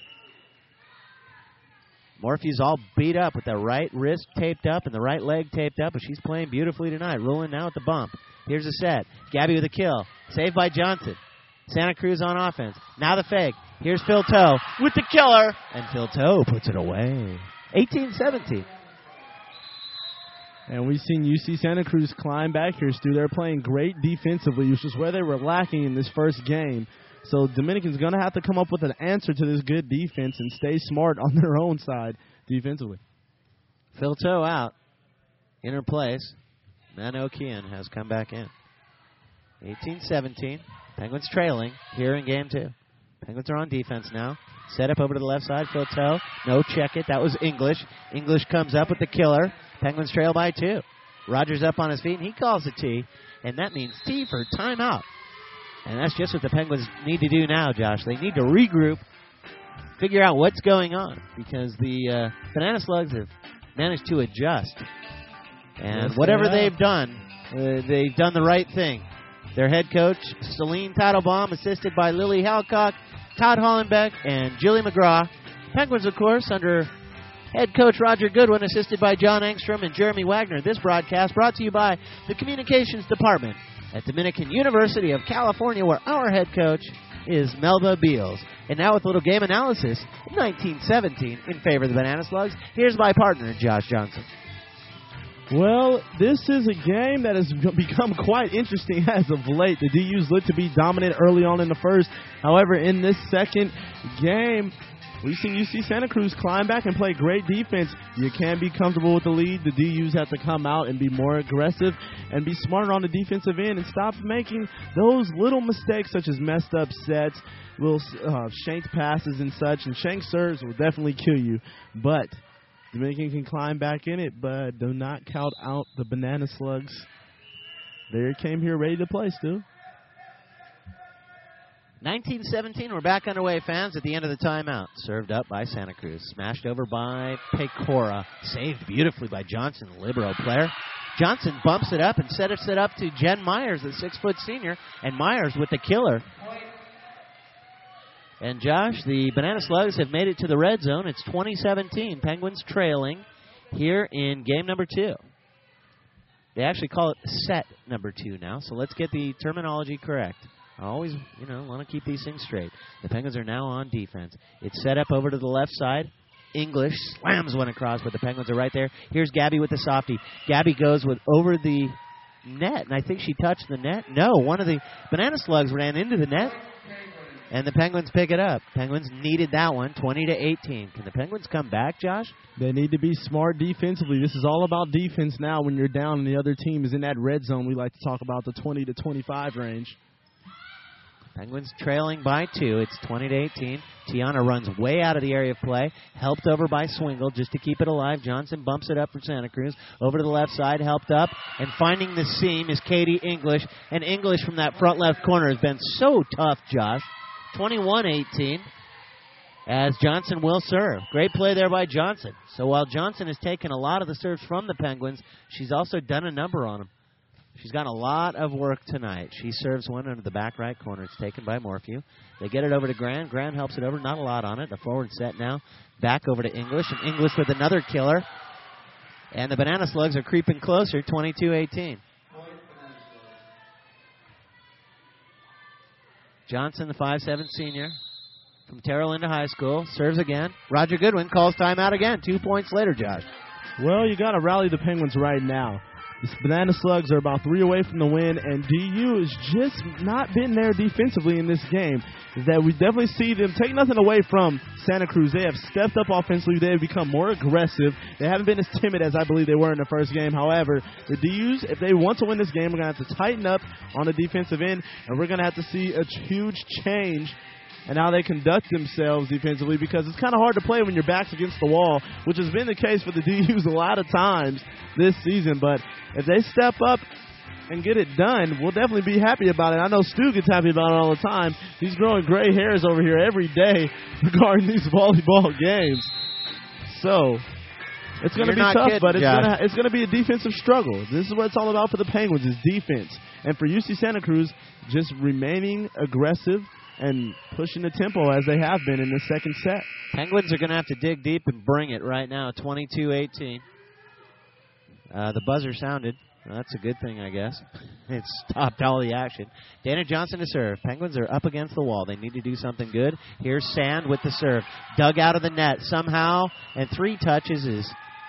Morphew's all beat up with the right wrist taped up and the right leg taped up, but she's playing beautifully tonight. Rolling now at the bump. Here's a set. Gabby with a kill. Saved by Johnson. Santa Cruz on offense. Now the fake. Here's Filteau with the killer. And Filteau puts it away. 18-17. And we've seen UC Santa Cruz climb back here, Stu. They're playing great defensively, which is where they were lacking in this first game. So Dominican's going to have to come up with an answer to this good defense and stay smart on their own side defensively. Filteau out. In her place, Mano Kean has come back in. 18-17. Penguins trailing here in Game 2. Penguins are on defense now. Set up over to the left side. Filteau. No, check it. That was English. English comes up with the killer. Penguins trail by 2. Rogers up on his feet, and he calls a T. And that means T for timeout. And that's just what the Penguins need to do now, Josh. They need to regroup, figure out what's going on, because the Banana Slugs have managed to adjust. And yes, whatever they've done the right thing. Their head coach, Celine Teitelbaum, assisted by Lily Halcock, Todd Hollenbeck, and Julie McGraw. Penguins, of course, under head coach Roger Goodwin, assisted by John Engstrom and Jeremy Wagner. This broadcast brought to you by the Communications Department at Dominican University of California, where our head coach is Melba Beals. And now with a little game analysis, 1917 in favor of the Banana Slugs. Here's my partner, Josh Johnson. Well, this is a game that has become quite interesting as of late. The DUs look to be dominant early on in the first. However, in this second game, we've seen UC Santa Cruz climb back and play great defense. You can be comfortable with the lead. The DUs have to come out and be more aggressive and be smarter on the defensive end and stop making those little mistakes such as messed up sets, little shanked passes and such. And shanked serves will definitely kill you. But Dominican can climb back in it, but do not count out the Banana Slugs. They came here ready to play, Stu. 19-17, we're back underway, fans, at the end of the timeout. Served up by Santa Cruz. Smashed over by Pecora. Saved beautifully by Johnson, the libero player. Johnson bumps it up and sets it up to Jen Myers, the 6-foot senior, and Myers with the killer. And, Josh, the Banana Slugs have made it to the red zone. It's 20-17. Penguins trailing here in game number 2. They actually call it set number 2 now, so let's get the terminology correct. I always, want to keep these things straight. The Penguins are now on defense. It's set up over to the left side. English slams one across, but the Penguins are right there. Here's Gabby with the softie. Gabby goes over the net, and I think she touched the net. No, one of the Banana Slugs ran into the net, and the Penguins pick it up. Penguins needed that one, 20-18. Can the Penguins come back, Josh? They need to be smart defensively. This is all about defense now when you're down and the other team is in that red zone. We like to talk about the 20-25 range. Penguins trailing by 2. It's 20-18. Tiana runs way out of the area of play. Helped over by Swingle just to keep it alive. Johnson bumps it up for Santa Cruz. Over to the left side, helped up. And finding the seam is Katie English. And English from that front left corner has been so tough, Josh. 21-18 as Johnson will serve. Great play there by Johnson. So while Johnson has taken a lot of the serves from the Penguins, she's also done a number on them. She's got a lot of work tonight. She serves one under the back right corner. It's taken by Morphew. They get it over to Grand. Grand helps it over. Not a lot on it. The forward set now. Back over to English. And English with another killer. And the Banana Slugs are creeping closer, 22-18. Johnson, the 5'7" senior from Terrell Linda High School, serves again. Roger Goodwin calls timeout again. 2 points later, Josh. Well, you got to rally the Penguins right now. The Banana Slugs are about 3 away from the win, and DU has just not been there defensively in this game. Is that we definitely see them take nothing away from Santa Cruz. They have stepped up offensively. They have become more aggressive. They haven't been as timid as I believe they were in the first game. However, the DUs, if they want to win this game, we're going to have to tighten up on the defensive end, and we're going to have to see a huge change and how they conduct themselves defensively, because it's kind of hard to play when your back's against the wall, which has been the case for the DUs a lot of times this season. But if they step up and get it done, we'll definitely be happy about it. I know Stu gets happy about it all the time. He's growing gray hairs over here every day regarding these volleyball games. So it's going to be tough, kidding, but it's going to be a defensive struggle. This is what it's all about for the Penguins, is defense. And for UC Santa Cruz, just remaining aggressive and pushing the tempo as they have been in this second set. Penguins are going to have to dig deep and bring it right now, 22-18. The buzzer sounded. Well, that's a good thing, I guess. It stopped all the action. Dana Johnson to serve. Penguins are up against the wall. They need to do something good. Here's Sand with the serve. Dug out of the net somehow, and 3 touches is...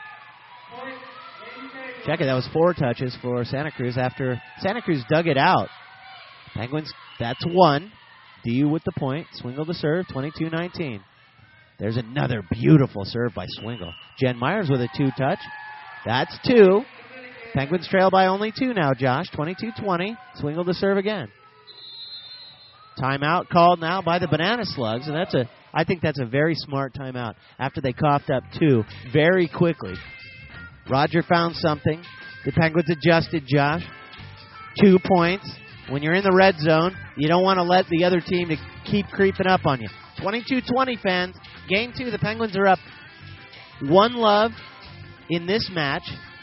Check it, that was 4 touches for Santa Cruz after Santa Cruz dug it out. Penguins, that's 1. DU with the point. Swingle to serve, 22-19. There's another beautiful serve by Swingle. Jen Myers with a 2-touch. That's 2. Penguins trail by only 2 now, Josh. 22-20. Swingle to serve again. Timeout called now by the Banana Slugs, and I think that's a very smart timeout after they coughed up 2 very quickly. Roger found something. The Penguins adjusted, Josh. 2 points. When you're in the red zone, you don't want to let the other team to keep creeping up on you. 22-20, fans. Game 2, the Penguins are up 1-love in this match.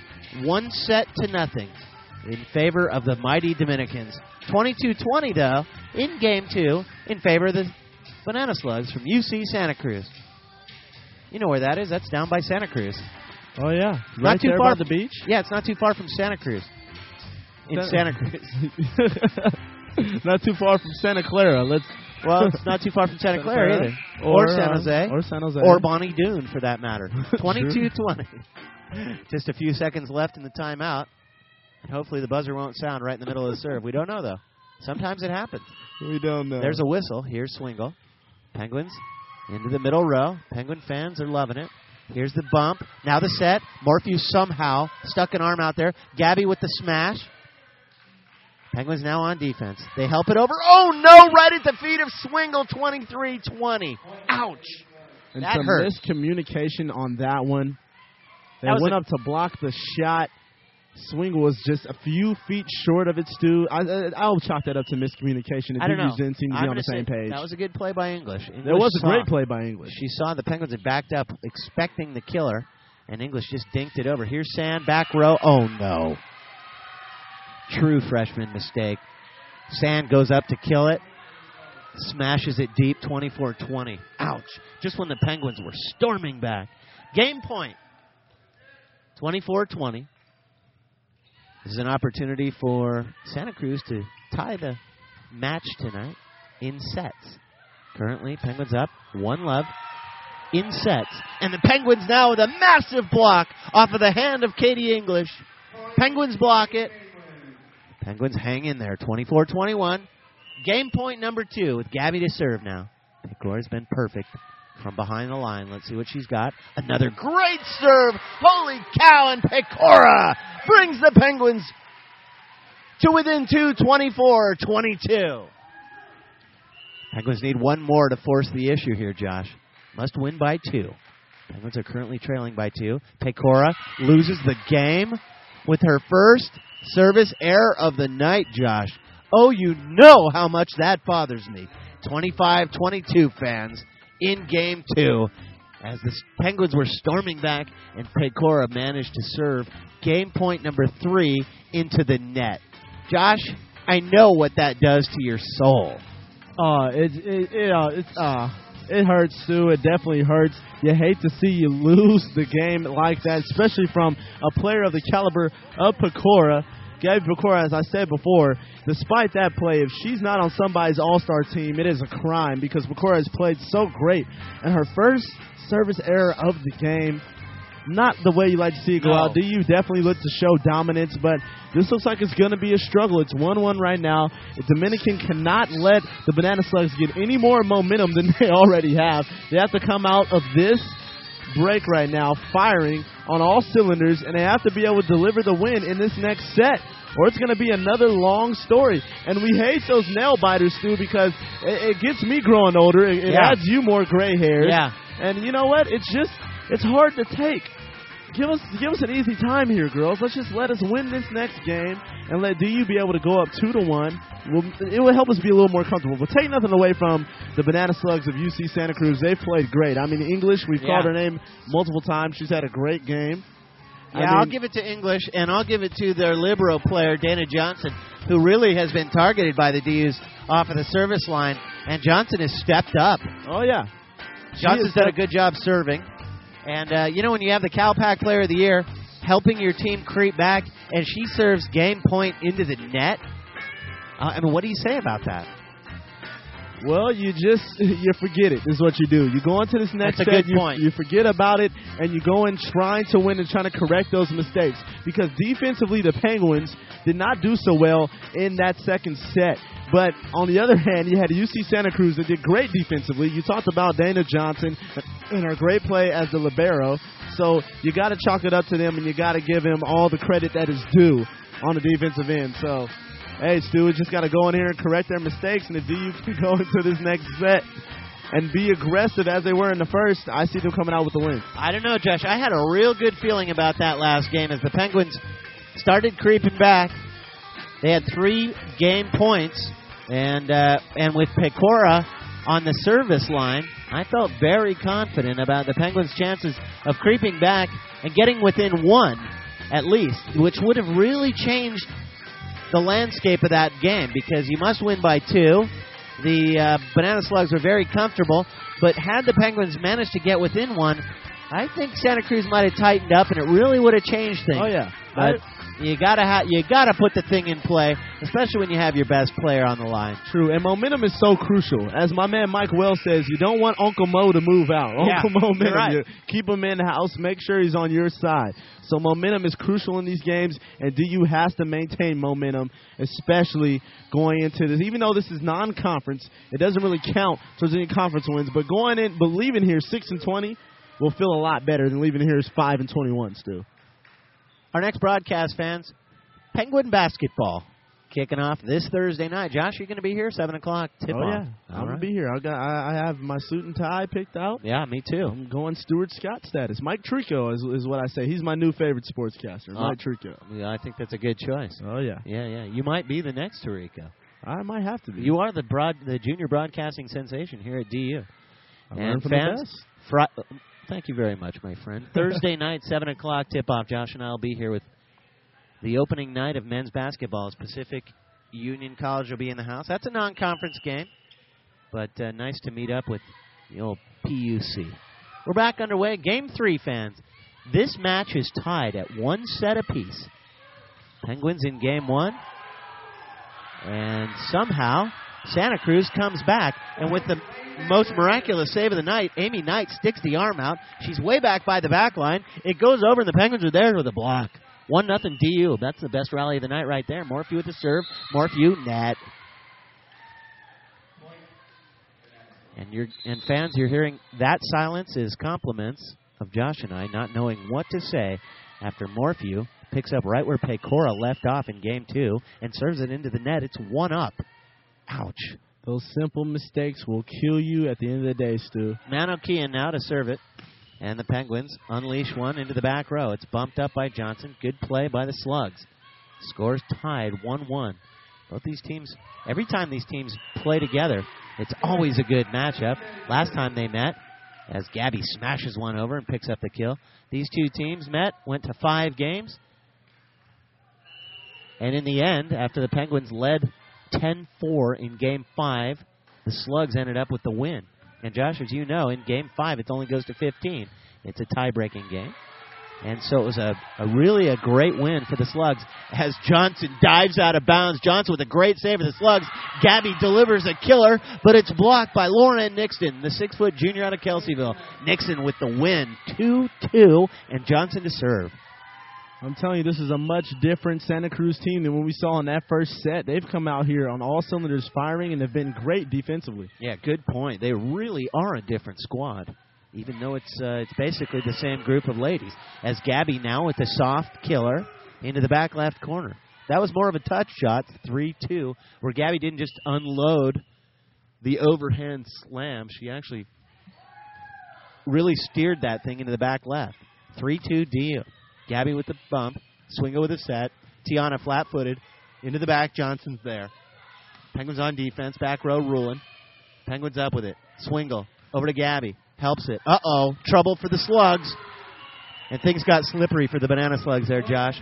1-0 in favor of the mighty Dominicans. 22-20, though, in Game 2 in favor of the Banana Slugs from UC Santa Cruz. You know where that is. That's down by Santa Cruz. Oh, yeah. Not too far by the beach? Yeah, it's not too far from Santa Cruz. Santa Cruz. Not too far from Santa Clara. Well, it's not too far from Santa Clara either. Or San Jose. Or San Jose. Or Bonnie Doon, for that matter. 22-20. Just a few seconds left in the timeout. And hopefully the buzzer won't sound right in the middle of the serve. We don't know, though. Sometimes it happens. We don't know. There's a whistle. Here's Swingle. Penguins into the middle row. Penguin fans are loving it. Here's the bump. Now the set. Morphew somehow stuck an arm out there. Gabby with the smash. Penguins now on defense. They help it over. Oh, no, right at the feet of Swingle, 23-20. Ouch. And that some hurt. miscommunication on that one. They went up to block the shot, Swingle was just a few feet short of it, Stu. I'll chalk that up to miscommunication. I don't know. Didn't seem to be on the same page. That was a good play by English. There was a great play by English. She saw the Penguins had backed up, expecting the killer, and English just dinked it over. Here's Sand, back row. Oh, no. True freshman mistake. Sand goes up to kill it. Smashes it deep, 24-20. Ouch. Just when the Penguins were storming back. Game point. 24-20. This is an opportunity for Santa Cruz to tie the match tonight in sets. Currently, Penguins up 1-0 in sets. And the Penguins now with a massive block off of the hand of Katie English. Penguins block it. Penguins hang in there, 24-21. Game point number 2 with Gabby to serve now. Pecora's been perfect from behind the line. Let's see what she's got. Another great serve. Holy cow, and Pecora brings the Penguins to within 2, 24-22. Penguins need one more to force the issue here, Josh. Must win by 2. Penguins are currently trailing by 2. Pecora loses the game with her first service error of the night, Josh. Oh, you know how much that bothers me. 25-22 fans in Game 2 as the Penguins were storming back and Pecora managed to serve game point number 3 into the net. Josh, I know what that does to your soul. It hurts, Sue. It definitely hurts. You hate to see you lose the game like that, especially from a player of the caliber of Pecora. Gabby Pecora, as I said before, despite that play, if she's not on somebody's all-star team, it is a crime because Pecora has played so great. And her first service error of the game, not the way you like to see it go out. DU definitely looked to show dominance, but this looks like it's going to be a struggle. It's 1-1 right now. The Dominican cannot let the Banana Slugs get any more momentum than they already have. They have to come out of this break right now firing on all cylinders, and they have to be able to deliver the win in this next set, or it's going to be another long story. And we hate those nail biters, Stu, because it gets me growing older. It adds you more gray hairs. Yeah. And you know what? It's hard to take. Give us an easy time here, girls. Let's just let us win this next game and let DU be able to go up 2-1. It will help us be a little more comfortable. But take nothing away from the Banana Slugs of UC Santa Cruz. They've played great. I mean, English, we've called her name multiple times. She's had a great game. Yeah, I'll give it to English, and I'll give it to their libero player, Dana Johnson, who really has been targeted by the DUs off of the service line. And Johnson has stepped up. Oh, yeah. Johnson's done a good job serving. And, when you have the CalPAC Player of the Year helping your team creep back, and she serves game point into the net, what do you say about that? Well, you forget it is what you do. You go into this next set, you forget about it, and you go in trying to win and trying to correct those mistakes. Because defensively, the Penguins did not do so well in that second set. But on the other hand, you had UC Santa Cruz that did great defensively. You talked about Dana Johnson and her great play as the libero. So you got to chalk it up to them, and you got to give him all the credit that is due on the defensive end. So, hey, Stu, we just got to go in here and correct their mistakes. And if DU can go into this next set and be aggressive as they were in the first, I see them coming out with the win. I don't know, Josh. I had a real good feeling about that last game as the Penguins started creeping back. They had 3 game points. And with Pecora on the service line, I felt very confident about the Penguins' chances of creeping back and getting within 1 at least, which would have really changed the landscape of that game because you must win by 2. The Banana Slugs were very comfortable, but had the Penguins managed to get within 1, I think Santa Cruz might have tightened up, and it really would have changed things. Oh, yeah. But you gotta put the thing in play, especially when you have your best player on the line. True, and momentum is so crucial. As my man Mike Wells says, you don't want Uncle Mo to move out. Uncle momentum, right. Keep him in the house. Make sure he's on your side. So momentum is crucial in these games, and DU has to maintain momentum, especially going into this. Even though this is non-conference, it doesn't really count towards any conference wins. But going in, leaving here 6-20 will feel a lot better than leaving here as 5-21, Stu. Our next broadcast, fans, Penguin basketball. kicking off this Thursday night. Josh, you going to be here, 7 o'clock tip-off? Oh, yeah. I'm going to be here. I have my suit and tie picked out. Yeah, me too. I'm going Stuart Scott status. Mike Trico is what I say. He's my new favorite sportscaster, Mike Trico. Yeah, I think that's a good choice. Oh, yeah. Yeah. You might be the next Tirico. I might have to be. You are the junior broadcasting sensation here at DU. I learned from the best. Thank you very much, my friend. Thursday night, 7 o'clock tip-off. Josh and I will be here with the opening night of men's basketball. Pacific Union College will be in the house. That's a non-conference game, but nice to meet up with the old PUC. We're back underway. Game 3, fans. This match is tied at 1 set apiece. Penguins in Game 1. And somehow, Santa Cruz comes back, and with the most miraculous save of the night, Amy Knight sticks the arm out. She's way back by the back line. It goes over, and the Penguins are there with a block. 1-0 DU. That's the best rally of the night right there. Morphew with the serve. Morphew, net. And fans, you're hearing that silence is compliments of Josh and I not knowing what to say after Morphew picks up right where Pecora left off in Game 2 and serves it into the net. It's 1-0. Ouch. Those simple mistakes will kill you at the end of the day, Stu. Manokian now to serve it. And the Penguins unleash one into the back row. It's bumped up by Johnson. Good play by the Slugs. Scores tied 1-1. Both these teams, every time these teams play together, it's always a good matchup. Last time they met, as Gabby smashes one over and picks up the kill. These two teams met, went to 5 games. And in the end, after the Penguins led 10-4 in Game 5, the Slugs ended up with the win. And, Josh, as you know, in Game 5, it only goes to 15. It's a tie-breaking game. And so it was a really great win for the Slugs as Johnson dives out of bounds. Johnson with a great save for the Slugs. Gabby delivers a killer, but it's blocked by Lauren Nixon, the 6-foot junior out of Kelseyville. Nixon with the win, 2-2, and Johnson to serve. I'm telling you, this is a much different Santa Cruz team than what we saw in that first set. They've come out here on all cylinders firing and have been great defensively. Yeah, good point. They really are a different squad, even though it's basically the same group of ladies. As Gabby now with the soft killer into the back left corner. That was more of a touch shot, 3-2, where Gabby didn't just unload the overhand slam. She actually really steered that thing into the back left. 3-2 DU. Gabby with the bump. Swingo with a set. Tiana flat-footed. Into the back. Johnson's there. Penguins on defense. Back row ruling. Penguins up with it. Swingle. Over to Gabby. Helps it. Uh-oh. Trouble for the Slugs. And things got slippery for the Banana Slugs there, Josh.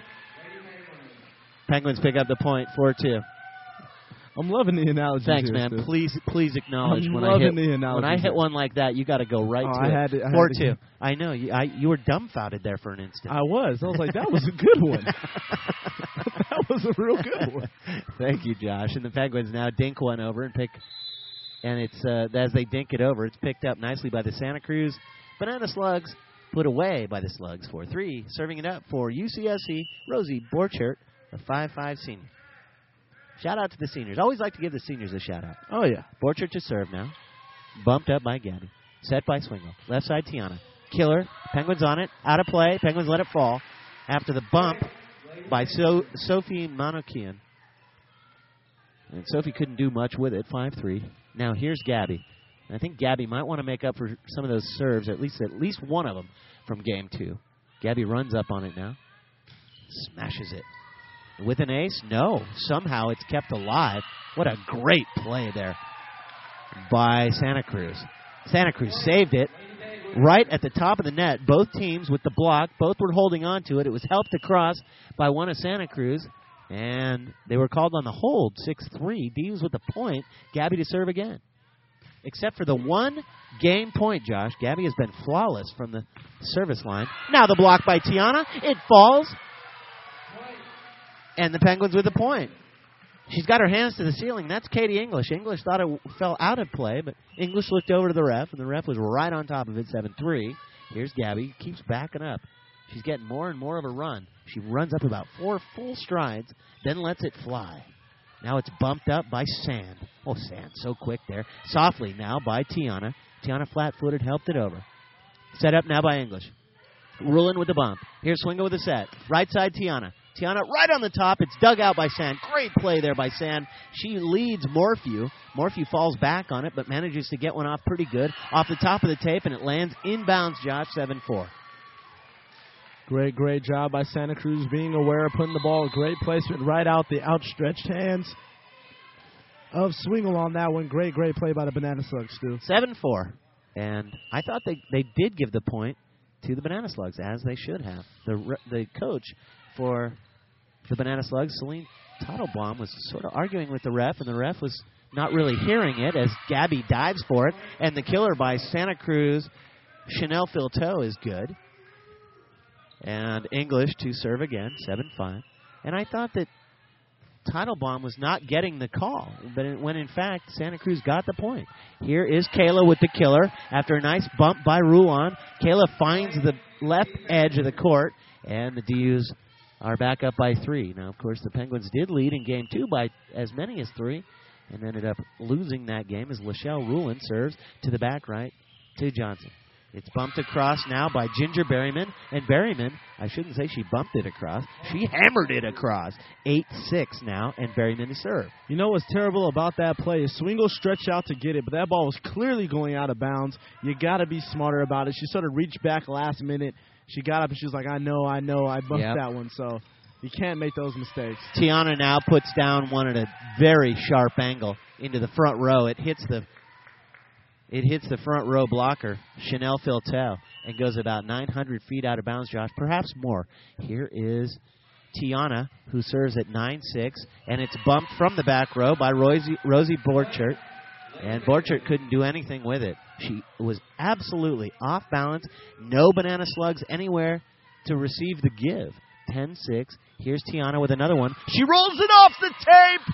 Penguins pick up the point. 4-2. I'm loving the analogy. Thanks, here, man. Stu. Please acknowledge I'm when loving the analogy. when I hit one like that, you got to go right to it. I had 4-2. I know you were dumbfounded there for an instant. I was like, that was a good one. That was a real good one. Thank you, Josh. And the Penguins now dink one over and pick. And it's as they dink it over, it's picked up nicely by the Santa Cruz Banana Slugs. Put away by the Slugs 4-3. Serving it up for UCSC Rosie Borchert, a 5'5" senior. Shout out to the seniors. Always like to give the seniors a shout out. Oh, yeah. Borchert to serve now. Bumped up by Gabby. Set by Swingle. Left side Tiana. Killer. Penguins on it. Out of play. Penguins let it fall. After the bump by Sophie Manokian. And Sophie couldn't do much with it. 5-3. Now here's Gabby. And I think Gabby might want to make up for some of those serves, at least one of them from Game 2. Gabby runs up on it now. Smashes it. With an ace? No. Somehow it's kept alive. What a great play there by Santa Cruz. Santa Cruz saved it right at the top of the net. Both teams with the block. Both were holding on to it. It was helped across by one of Santa Cruz. And they were called on the hold, 6-3. Deeves with the point. Gabby to serve again. Except for the one game point, Josh. Gabby has been flawless from the service line. Now the block by Tiana. It falls. And the Penguins with a point. She's got her hands to the ceiling. That's Katie English. English thought it fell out of play, but English looked over to the ref, and the ref was right on top of it, 7-3. Here's Gabby. Keeps backing up. She's getting more and more of a run. She runs up about 4 full strides, then lets it fly. Now it's bumped up by Sand. Oh, Sand, so quick there. Softly now by Tiana. Tiana flat-footed, helped it over. Set up now by English. Ruling with the bump. Here's Swingo with a set. Right side, Tiana. Tiana right on the top. It's dug out by Sand. Great play there by Sand. She leads Morphew. Morphew falls back on it, but manages to get one off pretty good. Off the top of the tape, and it lands inbounds, Josh, 7-4. Great job by Santa Cruz being aware of putting the ball. Great placement right out the outstretched hands of Swingle on that one. Great play by the Banana Slugs, Stu. 7-4. And I thought they did give the point to the Banana Slugs, as they should have. The coach for the Banana Slugs, Celine Teitelbaum, was sort of arguing with the ref, and the ref was not really hearing it as Gabby dives for it. And the killer by Santa Cruz, Chanel Filteau, is good. And English to serve again, 7-5. And I thought that Teitelbaum was not getting the call, but when in fact Santa Cruz got the point. Here is Kayla with the killer after a nice bump by Roulon. Kayla finds the left edge of the court, and the DUs are back up by 3. Now, of course, the Penguins did lead in Game 2 by as many as 3 and ended up losing that game as Lachelle Roulon serves to the back right to Johnson. It's bumped across now by Ginger Berryman. And Berryman, I shouldn't say she bumped it across. She hammered it across. 8-6 now, and Berryman to serve. You know what's terrible about that play is Swingle stretched out to get it, but that ball was clearly going out of bounds. You got to be smarter about it. She sort of reached back last minute. She got up and she was like, I know, I bumped that one. So you can't make those mistakes. Tiana now puts down one at a very sharp angle into the front row. It hits the front row blocker, Chanel Filteau, and goes about 900 feet out of bounds, Josh, perhaps more. Here is Tiana, who serves at 9-6, and it's bumped from the back row by Rosie Borchert, and Borchert couldn't do anything with it. She was absolutely off balance, no Banana Slugs anywhere to receive the give. 10-6, here's Tiana with another one. She rolls it off the tape,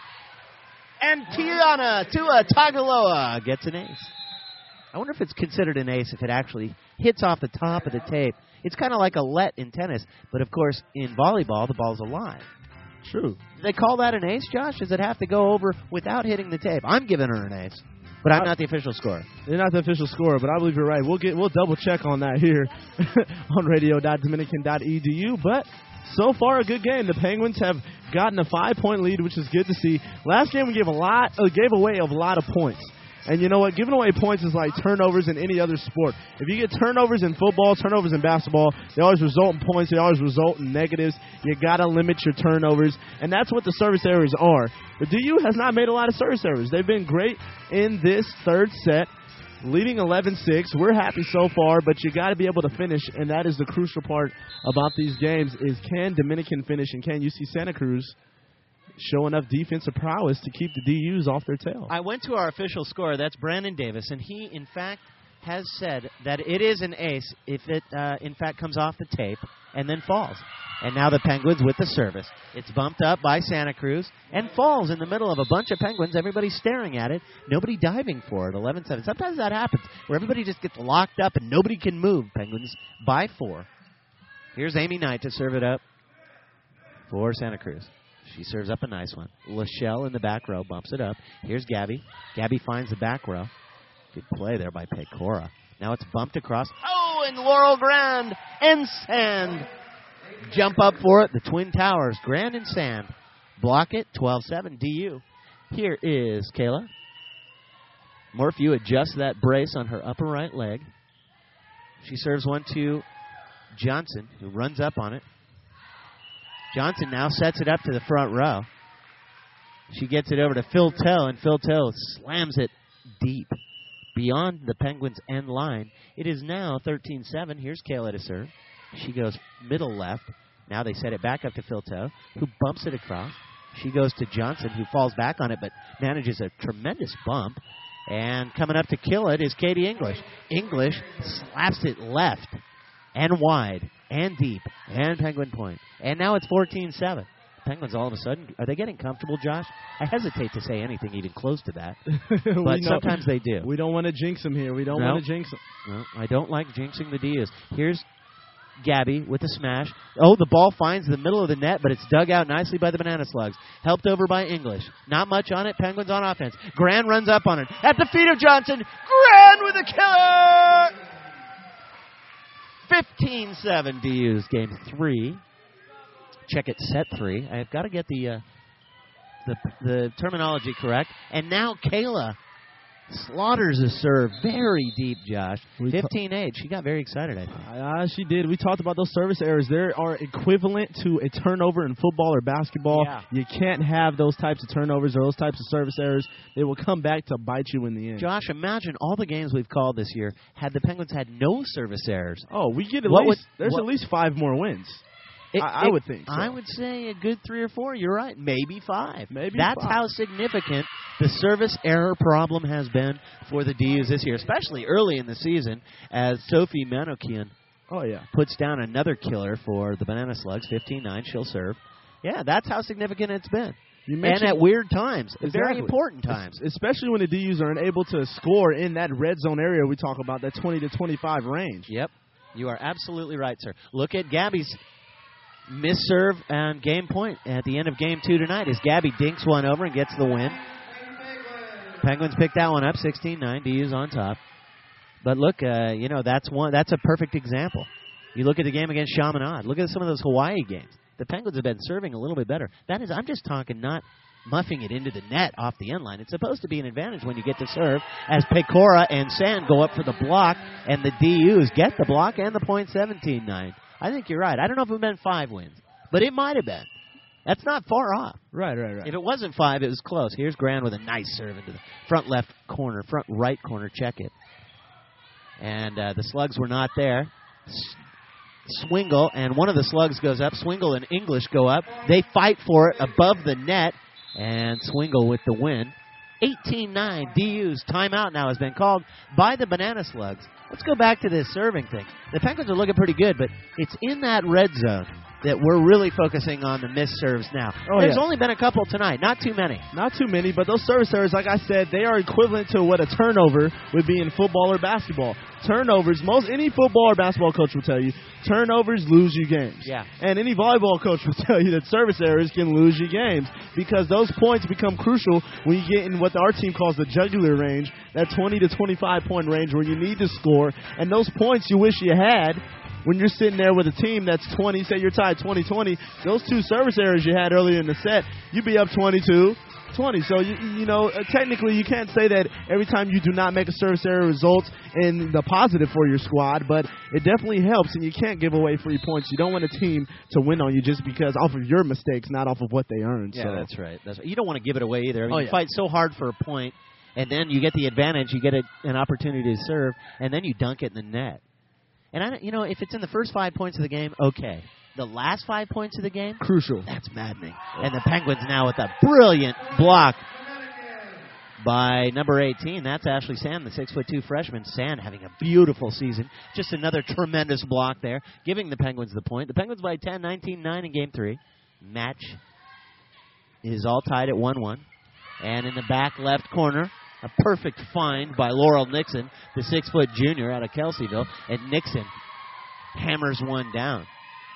and Tiana Tagaloa gets an ace. I wonder if it's considered an ace if it actually hits off the top of the tape. It's kind of like a let in tennis, but of course in volleyball the ball's alive. True. Do they call that an ace, Josh? Does it have to go over without hitting the tape? I'm giving her an ace, but I'm not the official scorer. You're not the official scorer, but I believe you're right. We'll double check on that here on radio.dominican.edu. But so far a good game. The Penguins have gotten a 5-point lead, which is good to see. Last game we gave away a lot of points. And you know what? Giving away points is like turnovers in any other sport. If you get turnovers in football, turnovers in basketball, they always result in points. They always result in negatives. You got to limit your turnovers, and that's what the service errors are. The DU has not made a lot of service errors. They've been great in this third set, leading 11-6. We're happy so far, but you got to be able to finish, and that is the crucial part about these games is can Dominican finish and can UC Santa Cruz show enough defensive prowess to keep the DUs off their tail. I went to our official scorer. That's Brandon Davis, and he, in fact, has said that it is an ace if it, in fact, comes off the tape and then falls. And now the Penguins with the service. It's bumped up by Santa Cruz and falls in the middle of a bunch of Penguins. Everybody's staring at it. Nobody diving for it. 11-7. Sometimes that happens where everybody just gets locked up and nobody can move. Penguins by 4. Here's Amy Knight to serve it up for Santa Cruz. She serves up a nice one. Lachelle in the back row bumps it up. Here's Gabby. Gabby finds the back row. Good play there by Pecora. Now it's bumped across. Oh, and Laurel Grand and Sand jump up for it. The Twin Towers, Grand and Sand, block it. 12-7 DU. Here is Kayla. Morphew adjusts that brace on her upper right leg. She serves one to Johnson, who runs up on it. Johnson now sets it up to the front row. She gets it over to Filteau, and Filteau slams it deep beyond the Penguins' end line. It is now 13-7. Here's Kayla to serve. She goes middle left. Now they set it back up to Filteau, who bumps it across. She goes to Johnson, who falls back on it but manages a tremendous bump. And coming up to kill it is Katie English. English slaps it left and wide and deep and Penguin point. And now it's 14-7. Penguins all of a sudden, are they getting comfortable, Josh? I hesitate to say anything even close to that, but sometimes they do. We don't want to jinx them here. We don't want to jinx them. No, I don't like jinxing the Ds. Here's Gabby with the smash. Oh, the ball finds the middle of the net, but it's dug out nicely by the Banana Slugs. Helped over by English. Not much on it. Penguins on offense. Grand runs up on it. At the feet of Johnson. Grand with a killer! 15-7 DU's game 3. check it, set 3. I've got to get the terminology correct. And now Kayla slaughters a serve very deep, Josh. 15-8. She got very excited, I think. She did. We talked about those service errors. They are equivalent to a turnover in football or basketball. Yeah. You can't have those types of turnovers or those types of service errors. They will come back to bite you in the end. Josh, imagine all the games we've called this year had the Penguins had no service errors. Oh, we get at least 5 more wins. I would think so. I would say a good 3 or 4. You're right. Maybe 5. That's how significant the service error problem has been for the DUs this year, especially early in the season as Sophie Manokian puts down another killer for the Banana Slugs, 15-9. She'll serve. Yeah, that's how significant it's been. And at weird times, very important times. Especially when the DUs are unable to score in that red zone area we talk about, that 20 to 25 range. Yep. You are absolutely right, sir. Look at Gabby's miss serve and game point at the end of Game 2 tonight as Gabby dinks one over and gets the win. Penguins pick that one up, 16-9. DU's on top. But look, that's a perfect example. You look at the game against Chaminade. Look at some of those Hawaii games. The Penguins have been serving a little bit better. That is, I'm just talking not muffing it into the net off the end line. It's supposed to be an advantage when you get to serve as Pecora and Sand go up for the block, and the DUs get the block and the point, 17-9. I think you're right. I don't know if it would have been 5 wins, but it might have been. That's not far off. Right. If it wasn't 5, it was close. Here's Grand with a nice serve into the front right corner, check it. And the Slugs were not there. Swingle, and one of the Slugs goes up. Swingle and English go up. They fight for it above the net, and Swingle with the win. 18-9, DU's timeout now has been called by the Banana Slugs. Let's go back to this serving thing. The Penguins are looking pretty good, but it's in that red zone that we're really focusing on the missed serves now. There's only been a couple tonight, not too many. Not too many, but those service errors, like I said, they are equivalent to what a turnover would be in football or basketball. Turnovers, any football or basketball coach will tell you, turnovers lose you games. Yeah. And any volleyball coach will tell you that service errors can lose you games because those points become crucial when you get in what our team calls the jugular range, that 20 to 25-point range where you need to score. And those points you wish you had when you're sitting there with a team that's 20, say you're tied 20-20, those 2 service errors you had earlier in the set, you'd be up 22-20. So, technically you can't say that every time you do not make a service error results in the positive for your squad, but it definitely helps, and you can't give away free points. You don't want a team to win on you just because off of your mistakes, not off of what they earned. Yeah, so. That's right. You don't want to give it away either. You fight so hard for a point, and then you get the advantage, you get an opportunity to serve, and then you dunk it in the net. And, if it's in the first 5 points of the game, okay. The last 5 points of the game? Crucial. That's maddening. And the Penguins now with a brilliant block by number 18. That's Ashley Sand, the 6'2" freshman. Sand having a beautiful season. Just another tremendous block there, giving the Penguins the point. The Penguins by 10, 19-9 in Game 3. Match is all tied at 1-1. And in the back left corner, a perfect find by Laurel Nixon, the 6' junior out of Kelseyville. And Nixon hammers one down.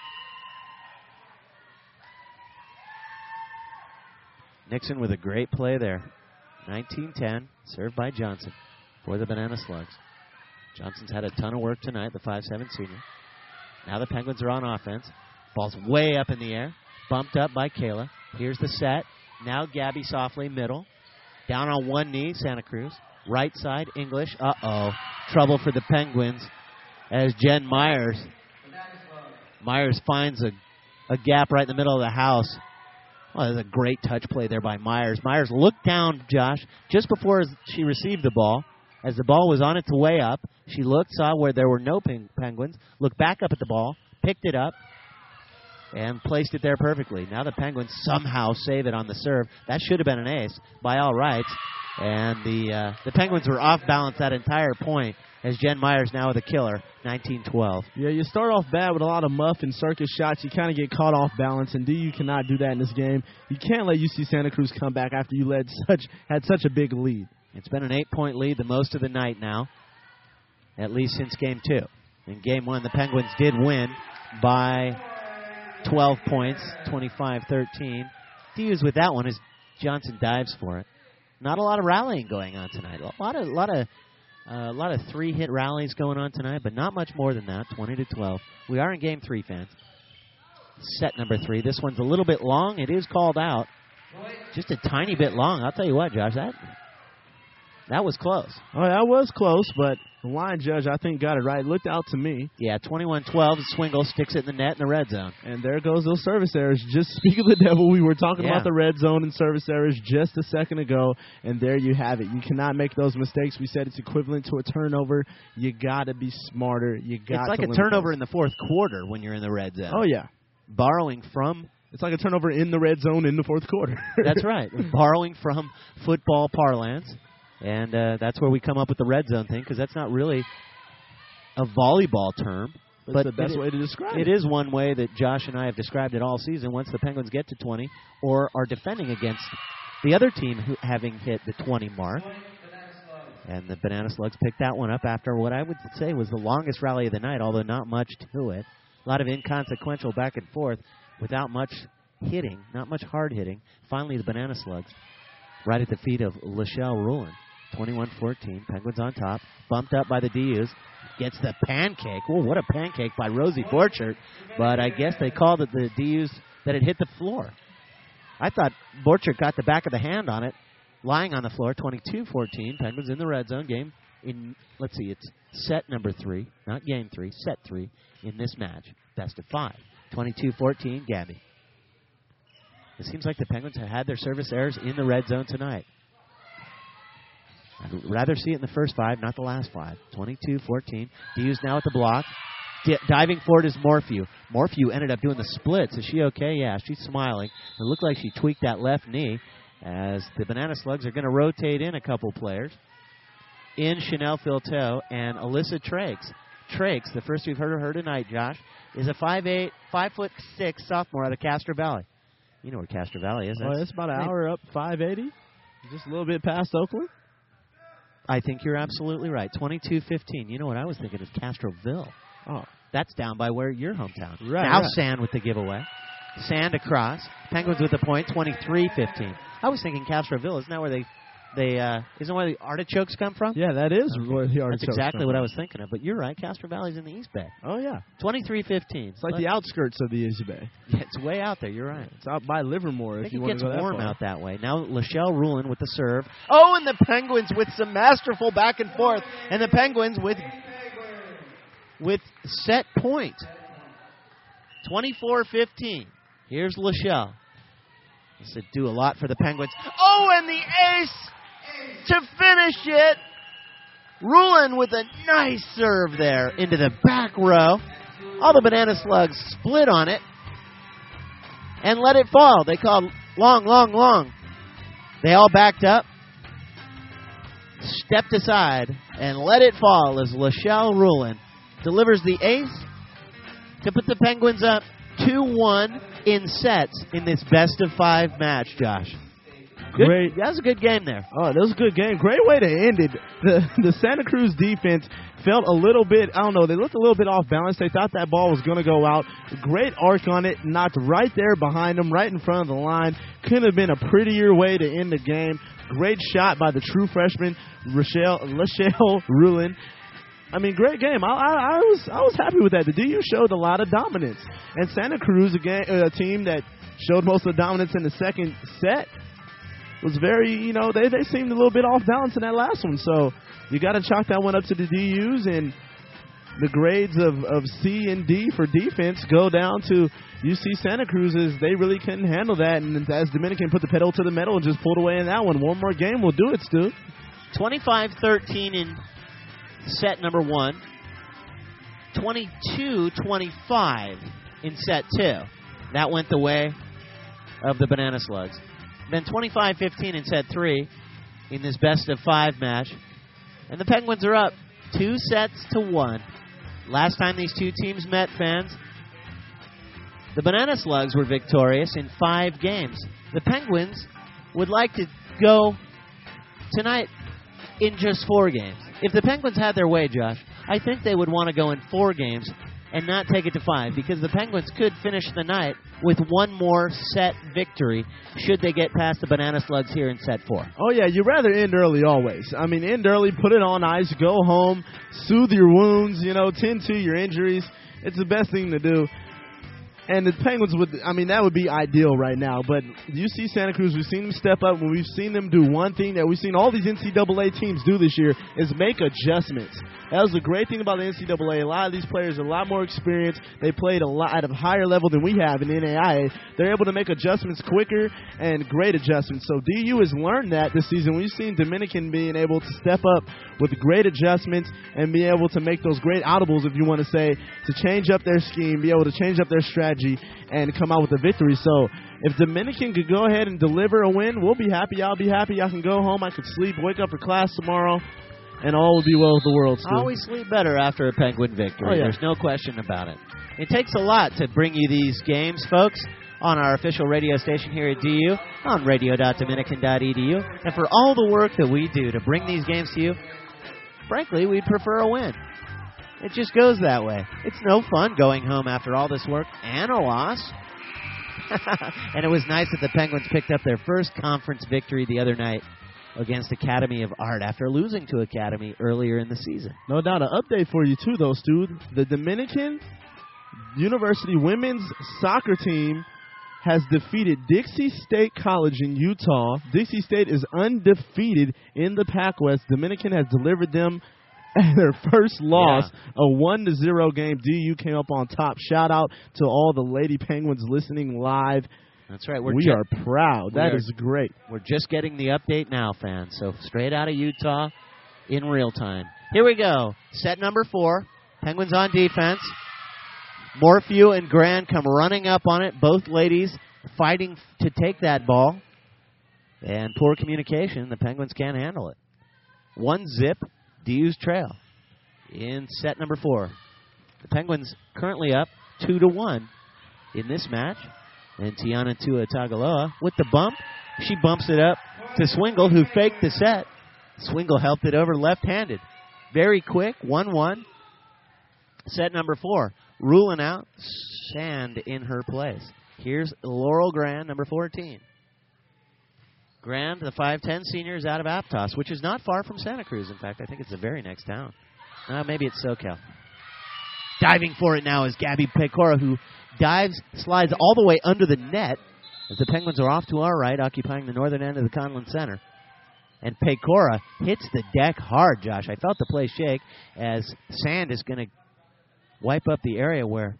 Nixon with a great play there. 19-10, served by Johnson for the Banana Slugs. Johnson's had a ton of work tonight, the 5'7" senior. Now the Penguins are on offense. Ball's way up in the air, bumped up by Kayla. Here's the set. Now Gabby softly, middle. Down on one knee, Santa Cruz. Right side, English. Uh-oh. Trouble for the Penguins as Jen Myers finds a gap right in the middle of the house. Oh, that's a great touch play there by Myers. Myers looked down, Josh, just before she received the ball. As the ball was on its way up, she looked, saw where there were no Penguins, looked back up at the ball, picked it up, and placed it there perfectly. Now the Penguins somehow save it on the serve. That should have been an ace by all rights. And the Penguins were off balance that entire point as Jen Myers now with a killer, 19-12. Yeah, you start off bad with a lot of muff and circus shots. You kind of get caught off balance, and DU cannot do that in this game. You can't let UC Santa Cruz come back after you had such a big lead. It's been an 8-point lead the most of the night now, at least since Game 2. In Game 1, the Penguins did win by 12 points, 25-13. DU's with that one as Johnson dives for it. Not a lot of rallying going on tonight. A lot of three-hit rallies going on tonight, but not much more than that, 20-12. We are in Game 3, fans. set number 3. This one's a little bit long. It is called out. Just a tiny bit long. I'll tell you what, Josh, that was close. Oh, that was close, but the line judge, I think, got it right. It looked out to me. Yeah, 21-12. Swingle sticks it in the net in the red zone. And there goes those service errors. Just speak of the devil, we were talking about the red zone and service errors just a second ago, and there you have it. You cannot make those mistakes. We said it's equivalent to a turnover. You got to be smarter. It's like a turnover in the fourth quarter when you're in the red zone. Oh, yeah. Borrowing from... It's like a turnover in the red zone in the fourth quarter. That's right. Borrowing from football parlance. And that's where we come up with the red zone thing, because that's not really a volleyball term. But it's the best way to describe it. It is one way that Josh and I have described it all season. Once the Penguins get to 20 or are defending against the other team having hit the 20 mark. And the Banana Slugs picked that one up after what I would say was the longest rally of the night, although not much to it. A lot of inconsequential back and forth without much hitting, not much hard hitting. Finally, the Banana Slugs right at the feet of Lachelle Rulin. 21-14. Penguins on top. Bumped up by the DUs. Gets the pancake. Oh, what a pancake by Rosie Borchert. But I guess they called it the DUs that it hit the floor. I thought Borchert got the back of the hand on it, lying on the floor. 22-14. Penguins in the red zone. Game in, let's see, it's set number 3, not game 3, set 3 in this match. Best of 5. 22-14, Gabby. It seems like the Penguins have had their service errors in the red zone tonight. I'd rather see it in the first 5, not the last 5. 22-14. DU's now at the block. Diving forward is Morphew. Morphew ended up doing the splits. Is she okay? Yeah, she's smiling. It looked like she tweaked that left knee as the Banana Slugs are going to rotate in a couple players. In Chanel Filteau and Alyssa Trakes. Trakes, the first we've heard of her tonight, Josh, is a 5'8", 5'6" sophomore out of Castro Valley. You know where Castro Valley is. It's about an hour up 580. Just a little bit past Oakland. I think you're absolutely right. 22-15. You know what I was thinking is Castroville. Oh. That's down by where your hometown. Right. Now Sand with the giveaway. Sand across. Penguins with the point. 23-15. I was thinking Castroville. Isn't that where isn't where the artichokes come from? Yeah, that is where the artichokes That's exactly come what from. I was thinking of. But you're right. Castro Valley's in the East Bay. Oh, yeah. 23-15. It's like the outskirts of the East Bay. Yeah, it's way out there. You're right. It's out by Livermore I if think you it want to gets go that warm far. out that way. Now Lachelle Rulin with the serve. Oh, and the Penguins with some masterful back and forth. And the Penguins with set point. 24-15. Here's Lachelle. This would do a lot for the Penguins. Oh, and the ace to finish it. Rulin with a nice serve there into the back row. All the Banana Slugs split on it and let it fall. They called long, long, long. They all backed up, stepped aside, and let it fall as Lachelle Rulin delivers the ace to put the Penguins up 2-1 in sets in this best-of-5 match, Josh. Great. That was a good game there. Oh, that was a good game. Great way to end it. The Santa Cruz defense felt a little bit, I don't know, they looked a little bit off balance. They thought that ball was going to go out. Great arc on it, knocked right there behind them, right in front of the line. Couldn't have been a prettier way to end the game. Great shot by the true freshman, Lachelle Rulin. I mean, great game. I was happy with that. The DU showed a lot of dominance. And Santa Cruz, a team that showed most of the dominance in the second set, was very, they seemed a little bit off balance in that last one. So you got to chalk that one up to the DUs, and the grades of C and D for defense go down to UC Santa Cruz as they really couldn't handle that. And as Dominican put the pedal to the metal and just pulled away in that one. One more game will do it, Stu. 25-13 in set number 1. 22-25 in set 2. That went the way of the Banana Slugs. Then 25-15 in set 3 in this best-of-5 match. And the Penguins are up 2-1. Last time these two teams met, fans, the Banana Slugs were victorious in 5 games. The Penguins would like to go tonight in just 4 games. If the Penguins had their way, Josh, I think they would want to go in 4 games and not take it to 5, because the Penguins could finish the night with one more set victory should they get past the Banana Slugs here in set 4. Oh, yeah, you'd rather end early always. I mean, end early, put it on ice, go home, soothe your wounds, tend to your injuries. It's the best thing to do. And the Penguins that would be ideal right now. But you see Santa Cruz, we've seen them step up. When we've seen them do one thing that we've seen all these NCAA teams do this year is make adjustments. That was the great thing about the NCAA. A lot of these players are a lot more experienced. They played a lot at a higher level than we have in the NAIA. They're able to make adjustments quicker and great adjustments. So DU has learned that this season. We've seen Dominican being able to step up with great adjustments and be able to make those great audibles, if you want to say, to change up their scheme, be able to change up their strategy, and come out with a victory. So if Dominican could go ahead and deliver a win, we'll be happy. I'll be happy. I can go home. I can sleep, wake up for class tomorrow, and all will be well with the world, Stu. Always sleep better after a Penguin victory. Oh, yeah. There's no question about it. It takes a lot to bring you these games, folks, on our official radio station here at DU, on radio.dominican.edu. And for all the work that we do to bring these games to you, frankly, we'd prefer a win. It just goes that way. It's no fun going home after all this work and a loss. And it was nice that the Penguins picked up their first conference victory the other night against Academy of Art after losing to Academy earlier in the season. No doubt. An update for you, too, though, Stu. The Dominican University women's soccer team has defeated Dixie State College in Utah. Dixie State is undefeated in the Pac-West. Dominican has delivered them their first loss, a 1-0 game. DU came up on top. Shout out to all the Lady Penguins listening live. That's right. We are proud. That is great. We're just getting the update now, fans. So straight out of Utah in real time. Here we go. Set number 4. Penguins on defense. Morphew and Grand come running up on it. Both ladies fighting to take that ball. And poor communication. The Penguins can't handle it. 1-0. DU's trail in set number 4. The Penguins currently up 2-1 in this match. And Tiana Tua-Tagaloa with the bump. She bumps it up to Swingle, who faked the set. Swingle helped it over left-handed. Very quick, 1-1. Set number 4. Ruling out, Sand in her place. Here's Laurel Grand, number 14. Grand, the 5'10 senior, is out of Aptos, which is not far from Santa Cruz. In fact, I think it's the very next town. Maybe it's SoCal. Diving for it now is Gabby Pecora, who slides all the way under the net as the Penguins are off to our right, occupying the northern end of the Conlon Center. And Pecora hits the deck hard, Josh. I felt the play shake as Sand is going to wipe up the area where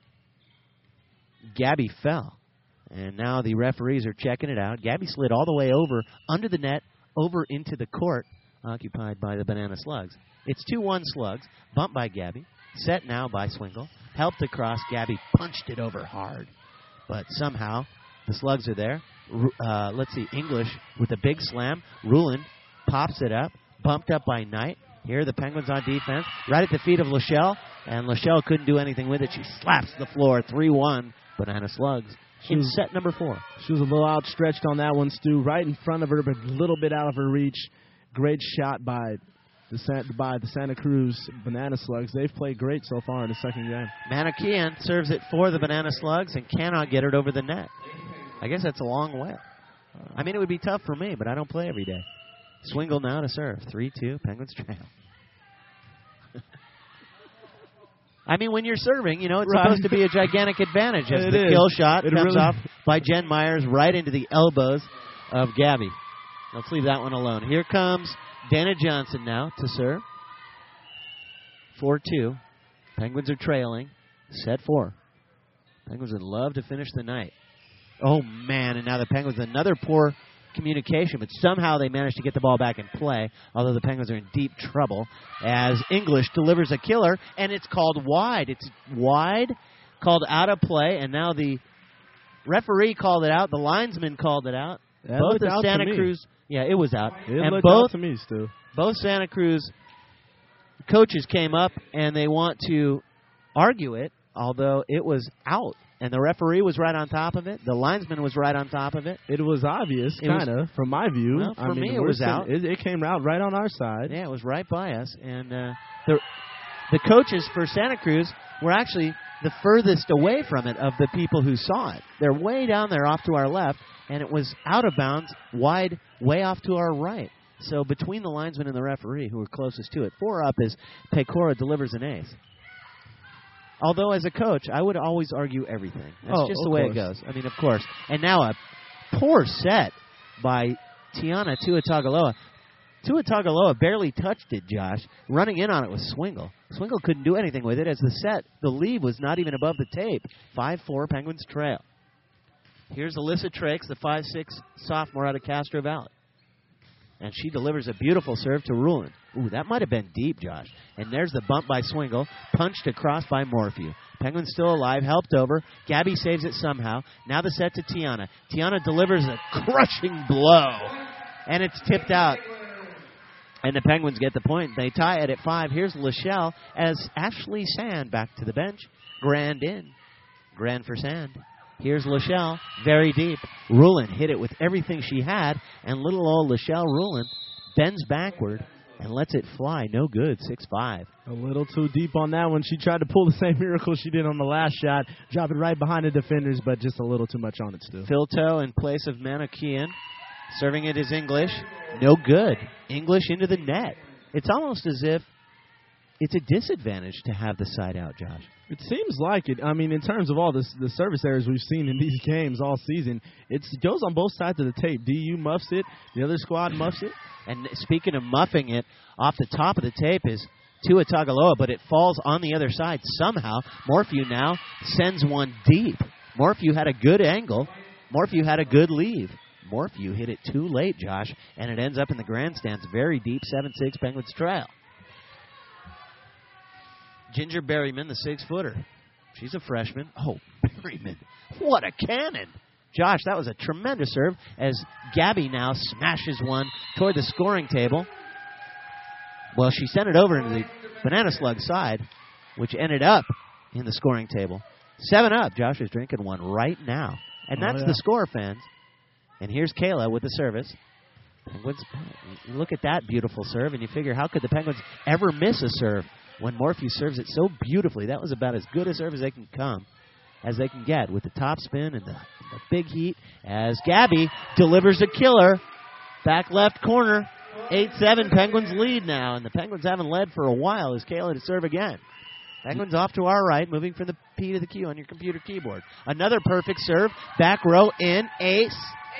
Gabby fell. And now the referees are checking it out. Gabby slid all the way over, under the net, over into the court, occupied by the Banana Slugs. It's 2-1 Slugs, bumped by Gabby, set now by Swingle, helped across. Gabby punched it over hard. But somehow, the Slugs are there. Let's see, English with a big slam. Rulin pops it up, bumped up by Knight. Here the Penguins on defense, right at the feet of Lachelle, and Lachelle couldn't do anything with it. She slaps the floor, 3-1, Banana Slugs. In set number 4. She was a little outstretched on that one, Stu. Right in front of her, but a little bit out of her reach. Great shot by the Santa Cruz Banana Slugs. They've played great so far in the second game. Manakian serves it for the Banana Slugs and cannot get it over the net. I guess that's a long way. I mean, it would be tough for me, but I don't play every day. Swingle now to serve. 3-2, Penguins trail. I mean, when you're serving, it's supposed to be a gigantic advantage as the kill shot comes off by Jen Myers right into the elbows of Gabby. Let's leave that one alone. Here comes Dana Johnson now to serve. 4-2. Penguins are trailing. Set 4. Penguins would love to finish the night. Oh, man, and now the Penguins, another poor communication, but somehow they managed to get the ball back in play, although the Penguins are in deep trouble as English delivers a killer, and it's called wide. It's wide, called out of play, and now the referee called it out. The linesman called it out. That both the out Santa to me. Cruz, it was out. It and looked both out to me, Stu. Both Santa Cruz coaches came up, and they want to argue it, although it was out. And the referee was right on top of it. The linesman was right on top of it. It was obvious, kind of, from my view. Well, for me, it was out. It came out right on our side. Yeah, it was right by us. And the coaches for Santa Cruz were actually the furthest away from it of the people who saw it. They're way down there off to our left, and it was out of bounds, wide, way off to our right. So between the linesman and the referee, who were closest to it, 4 up as Pecora delivers an ace. Although, as a coach, I would always argue everything. That's just the way it goes. I mean, of course. And now a poor set by Tiana Tuatagaloa. Tuatagaloa barely touched it, Josh. Running in on it was Swingle. Swingle couldn't do anything with it as the lead was not even above the tape. 5-4, Penguins trail. Here's Alyssa Trakes, the 5'6" sophomore out of Castro Valley. And she delivers a beautiful serve to Rulin. Ooh, that might have been deep, Josh. And there's the bump by Swingle, punched across by Morphew. Penguins still alive, helped over. Gabby saves it somehow. Now the set to Tiana. Tiana delivers a crushing blow. And it's tipped out. And the Penguins get the point. They tie it at 5. Here's Lachelle as Ashley Sand back to the bench. Grand in. Grand for Sand. Here's Lachelle, very deep. Rulin hit it with everything she had, and little old Lachelle Rulin bends backward and lets it fly. No good, 6-5. A little too deep on that one. She tried to pull the same miracle she did on the last shot, drop it right behind the defenders, but just a little too much on it still. Filto in place of Manakian. Serving it is English. No good. English into the net. It's almost as if it's a disadvantage to have the side out, Josh. It seems like it. I mean, in terms of all the service errors we've seen in these games all season, it goes on both sides of the tape. DU muffs it. The other squad muffs it. And speaking of muffing it, off the top of the tape is Tuatagaloa, but it falls on the other side somehow. Morphew now sends one deep. Morphew had a good angle. Morphew had a good leave. Morphew hit it too late, Josh, and it ends up in the grandstands. Very deep, 7-6 Penguins trail. Ginger Berryman, the 6-footer. She's a freshman. Oh, Berryman. What a cannon. Josh, that was a tremendous serve as Gabby now smashes one toward the scoring table. Well, she sent it over into the Banana Slug side, which ended up in the scoring table. 7-up. Josh is drinking one right now. And that's the score, fans. And here's Kayla with the service. Penguins, you look at that beautiful serve, and you figure, how could the Penguins ever miss a serve when Morphew serves it so beautifully? That was about as good a serve as they can get with the top spin and the big heat as Gabby delivers a killer. Back left corner. 8-7 Penguins lead now, and the Penguins haven't led for a while as Kayla to serve again. Penguins off to our right, moving from the P to the Q on your computer keyboard. Another perfect serve. Back row in. Ace.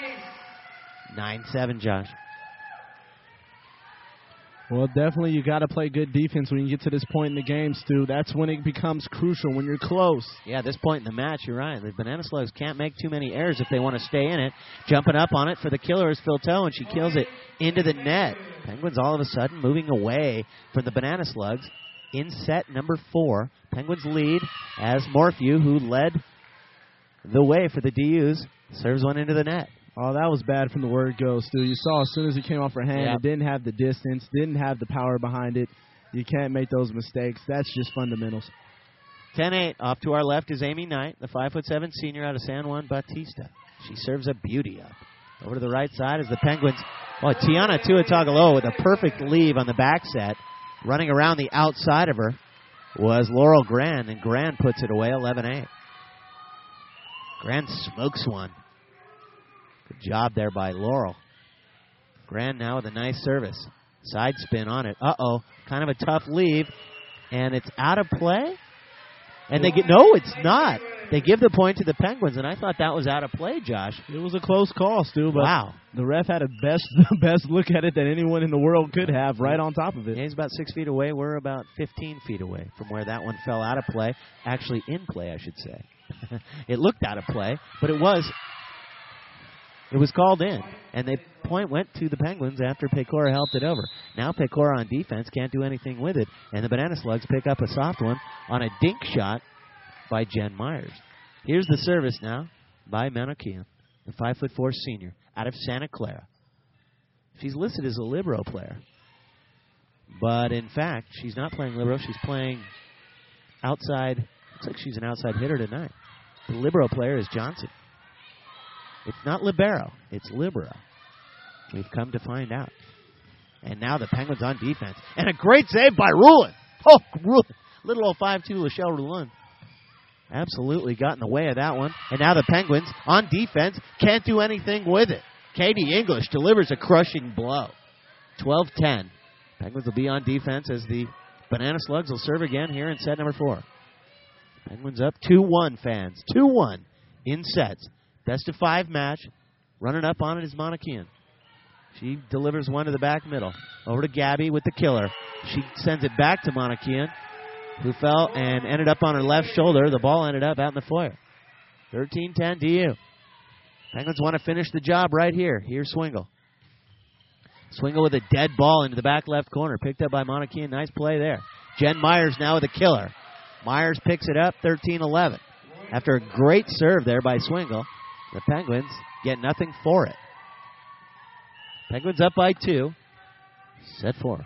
9-7, Josh. Well, definitely you got to play good defense when you get to this point in the game, Stu. That's when it becomes crucial, when you're close. Yeah, this point in the match, you're right. The Banana Slugs can't make too many errors if they want to stay in it. Jumping up on it for the killer is Filto, and she kills it into the net. Penguins all of a sudden moving away from the Banana Slugs in set number 4. Penguins lead as Morphew, who led the way for the DUs, serves one into the net. Oh, that was bad from the word go, Stu. You saw as soon as it came off her hand, It didn't have the distance, didn't have the power behind it. You can't make those mistakes. That's just fundamentals. 10-8. Off to our left is Amy Knight, the 5'7" senior out of San Juan Bautista. She serves a beauty up. Over to the right side is the Penguins. Oh, Tiana Tuatagaloa with a perfect leave on the back set. Running around the outside of her was Laurel Grand, and Grand puts it away 11-8. Grand smokes one. Good job there by Laurel. Grand now with a nice service. Side spin on it. Uh-oh. Kind of a tough leave. And it's out of play? And they get... No, it's not. They give the point to the Penguins, and I thought that was out of play, Josh. It was a close call, Stu, but wow. The ref had the best look at it that anyone in the world could have right on top of it. Yeah, he's about 6 feet away. We're about 15 feet away from where that one fell out of play. Actually, in play, I should say. It looked out of play, but it was called in, and the point went to the Penguins after Pecora helped it over. Now Pecora on defense can't do anything with it, and the Banana Slugs pick up a soft one on a dink shot by Jen Myers. Here's the service now by Manakian, the 5'4" senior out of Santa Clara. She's listed as a libero player, but in fact, she's not playing libero. She's playing outside. Looks like she's an outside hitter tonight. The libero player is Johnson. It's not libero. It's libero. We've come to find out. And now the Penguins on defense. And a great save by Rulin. Oh, Rulin. Little old 5'2" Lachelle Rulin. Absolutely got in the way of that one. And now the Penguins on defense can't do anything with it. Katie English delivers a crushing blow. 12-10. Penguins will be on defense as the Banana Slugs will serve again here in set number 4. Penguins up 2-1, fans. 2-1 in sets. Best of 5 match. Running up on it is Monakian. She delivers one to the back middle. Over to Gabby with the killer. She sends it back to Monakian, who fell and ended up on her left shoulder. The ball ended up out in the foyer. 13-10 DU. Penguins want to finish the job right here. Here's Swingle. Swingle with a dead ball into the back left corner. Picked up by Monakian. Nice play there. Jen Myers now with a killer. Myers picks it up, 13-11. After a great serve there by Swingle, the Penguins get nothing for it. Penguins up by 2. Set 4.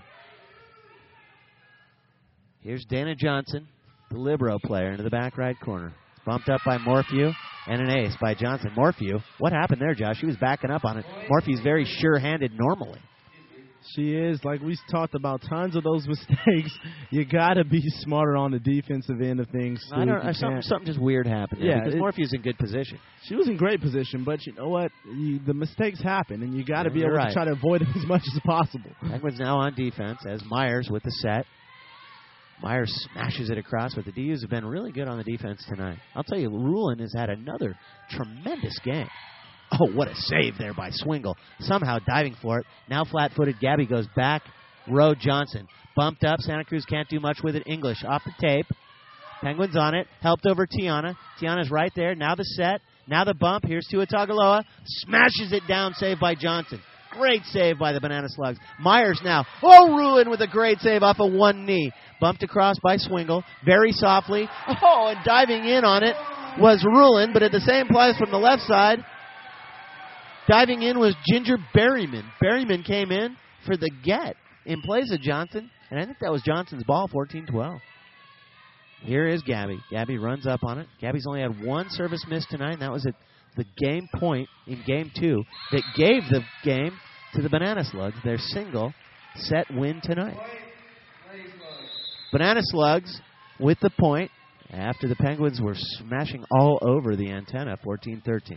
Here's Dana Johnson, the libero player, into the back right corner. Bumped up by Morphew, and an ace by Johnson. Morphew, what happened there, Josh? She was backing up on it. Morphew's very sure-handed normally. She is. Like we talked about, tons of those mistakes. You got to be smarter on the defensive end of things. Something just weird happened there, because Morphew's in good position. She was in great position, but you know what? The mistakes happen, and you got to be able to try to avoid them as much as possible. Penguins now on defense as Myers with the set. Myers smashes it across, but the DUs have been really good on the defense tonight. I'll tell you, Rulin has had another tremendous game. Oh, what a save there by Swingle. Somehow diving for it. Now flat-footed. Gabby goes back. Rowe Johnson. Bumped up. Santa Cruz can't do much with it. English off the tape. Penguins on it. Helped over Tiana. Tiana's right there. Now the set. Now the bump. Here's Tua Tagaloa. Smashes it down. Save by Johnson. Great save by the Banana Slugs. Myers now. Oh, Rulin with a great save off of one knee. Bumped across by Swingle. Very softly. Oh, and diving in on it was Rulin, but at the same place from the left side, diving in was Ginger Berryman. Berryman came in for the get in place of Johnson, and I think that was Johnson's ball, 14-12. Here is Gabby. Gabby runs up on it. Gabby's only had one service miss tonight, and that was at the game point in Game 2 that gave the game to the Banana Slugs, their single set win tonight. Banana Slugs with the point after the Penguins were smashing all over the antenna, 14-13.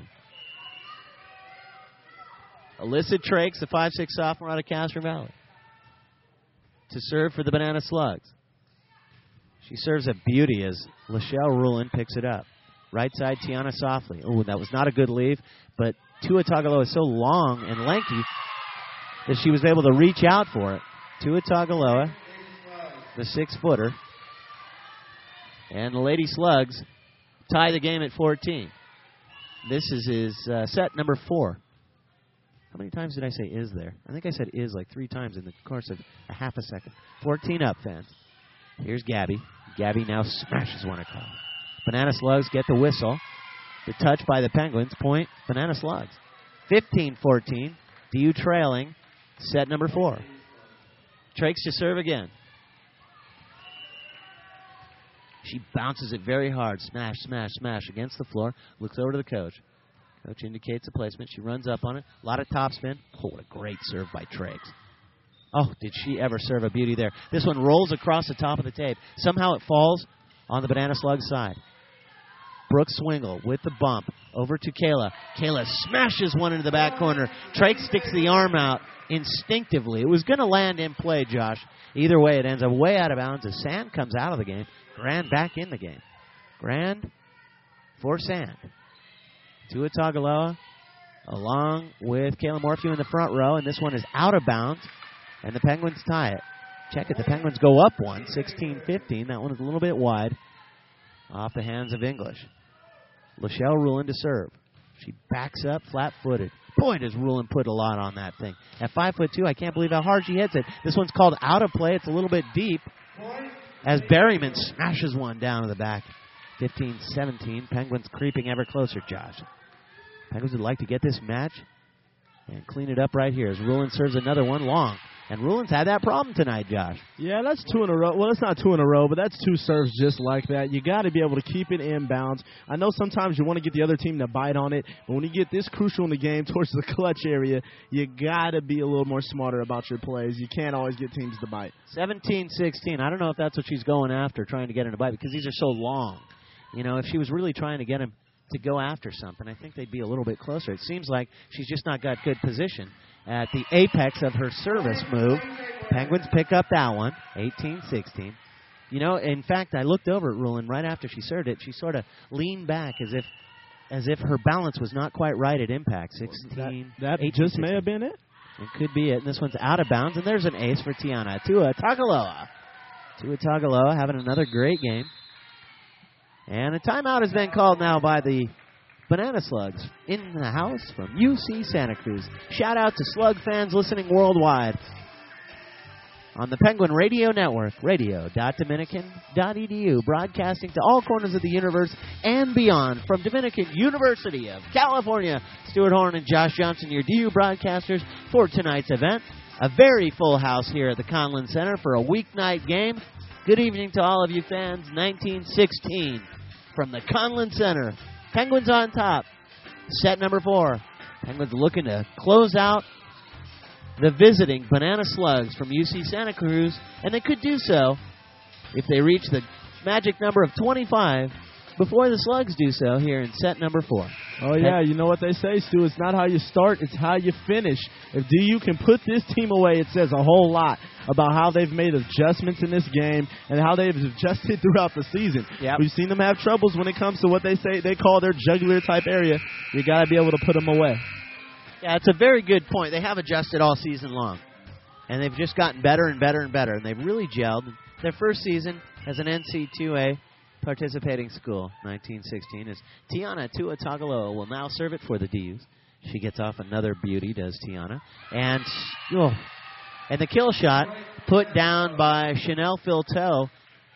Alyssa Trakes, the 5'6" sophomore out of Castro Valley, to serve for the Banana Slugs. She serves a beauty as Lachelle Rulin picks it up. Right side, Tiana softly. Oh, that was not a good leave, but Tua Tagaloa is so long and lanky that she was able to reach out for it. Tua Tagaloa, the 6-footer. And the Lady Slugs tie the game at 14. This is his set number 4. How many times did I say is there? I think I said is like 3 times in the course of a half a second. 14 up, fans. Here's Gabby. Gabby now smashes one across. Banana Slugs get the whistle. The touch by the Penguins. Point, Banana Slugs. 15-14. DU trailing. Set number 4. Trakes to serve again. She bounces it very hard. Smash, smash, smash against the floor. Looks over to the coach. Coach indicates a placement. She runs up on it. A lot of topspin. Oh, what a great serve by Trakes. Oh, did she ever serve a beauty there. This one rolls across the top of the tape. Somehow it falls on the Banana Slug side. Brooke Swingle with the bump. Over to Kayla. Kayla smashes one into the back corner. Trakes sticks the arm out instinctively. It was going to land in play, Josh. Either way, it ends up way out of bounds as Sand comes out of the game. Grand back in the game. Grand for Sand. Tua Tagaloa along with Kayla Morphew in the front row, and this one is out of bounds, and the Penguins tie it. Check it. The Penguins go up one, 16-15. That one is a little bit wide off the hands of English. Lachelle Rulin to serve. She backs up flat-footed. Boy, does Rulin put a lot on that thing. At 5'2", I can't believe how hard she hits it. This one's called out of play. It's a little bit deep as Berryman smashes one down to the back. 15-17. Penguins creeping ever closer, Josh. Penguins would like to get this match and clean it up right here as Rulin serves another one long. And Rulin's had that problem tonight, Josh. Yeah, that's 2 in a row. Well, it's not 2 in a row, but that's 2 serves just like that. You got to be able to keep it in bounds. I know sometimes you want to get the other team to bite on it, but when you get this crucial in the game towards the clutch area, you got to be a little more smarter about your plays. You can't always get teams to bite. 17-16. I don't know if that's what she's going after, trying to get him to bite, because these are so long. You know, if she was really trying to get him to go after something, I think they'd be a little bit closer. It seems like she's just not got good position at the apex of her service move. Penguins pick up that one, 18-16. You know, in fact, I looked over at Rulin right after she served it. She sort of leaned back as if her balance was not quite right at impact. 16, That 18, just 16. may have been it. It could be it. And this one's out of bounds, and there's an ace for Tiana. Tua Tagaloa. Tua Tagaloa having another great game. And a timeout has been called now by the Banana Slugs in the house from UC Santa Cruz. Shout out to Slug fans listening worldwide on the Penguin Radio Network, radio.dominican.edu, broadcasting to all corners of the universe and beyond from Dominican University of California. Stuart Horn and Josh Johnson, your DU broadcasters for tonight's event. A very full house here at the Conlin Center for a weeknight game. Good evening to all of you fans. 1916 from the Conlin Center. Penguins on top. Set number 4. Penguins looking to close out the visiting Banana Slugs from UC Santa Cruz, and they could do so if they reach the magic number of 25 before the Slugs do so here in set number 4. Oh, yeah, you know what they say, Stu. It's not how you start, it's how you finish. If DU can put this team away, it says a whole lot about how they've made adjustments in this game and how they've adjusted throughout the season. Yep. We've seen them have troubles when it comes to what they say they call their jugular-type area. You got to be able to put them away. Yeah, it's a very good point. They have adjusted all season long, and they've just gotten better and better and better, and they've really gelled. Their first season as an NC2A participating school, 1916, is Tiana Tua Tagaloa will now serve it for the Ds. She gets off another beauty, does Tiana. And the kill shot put down by Chanel Filteau.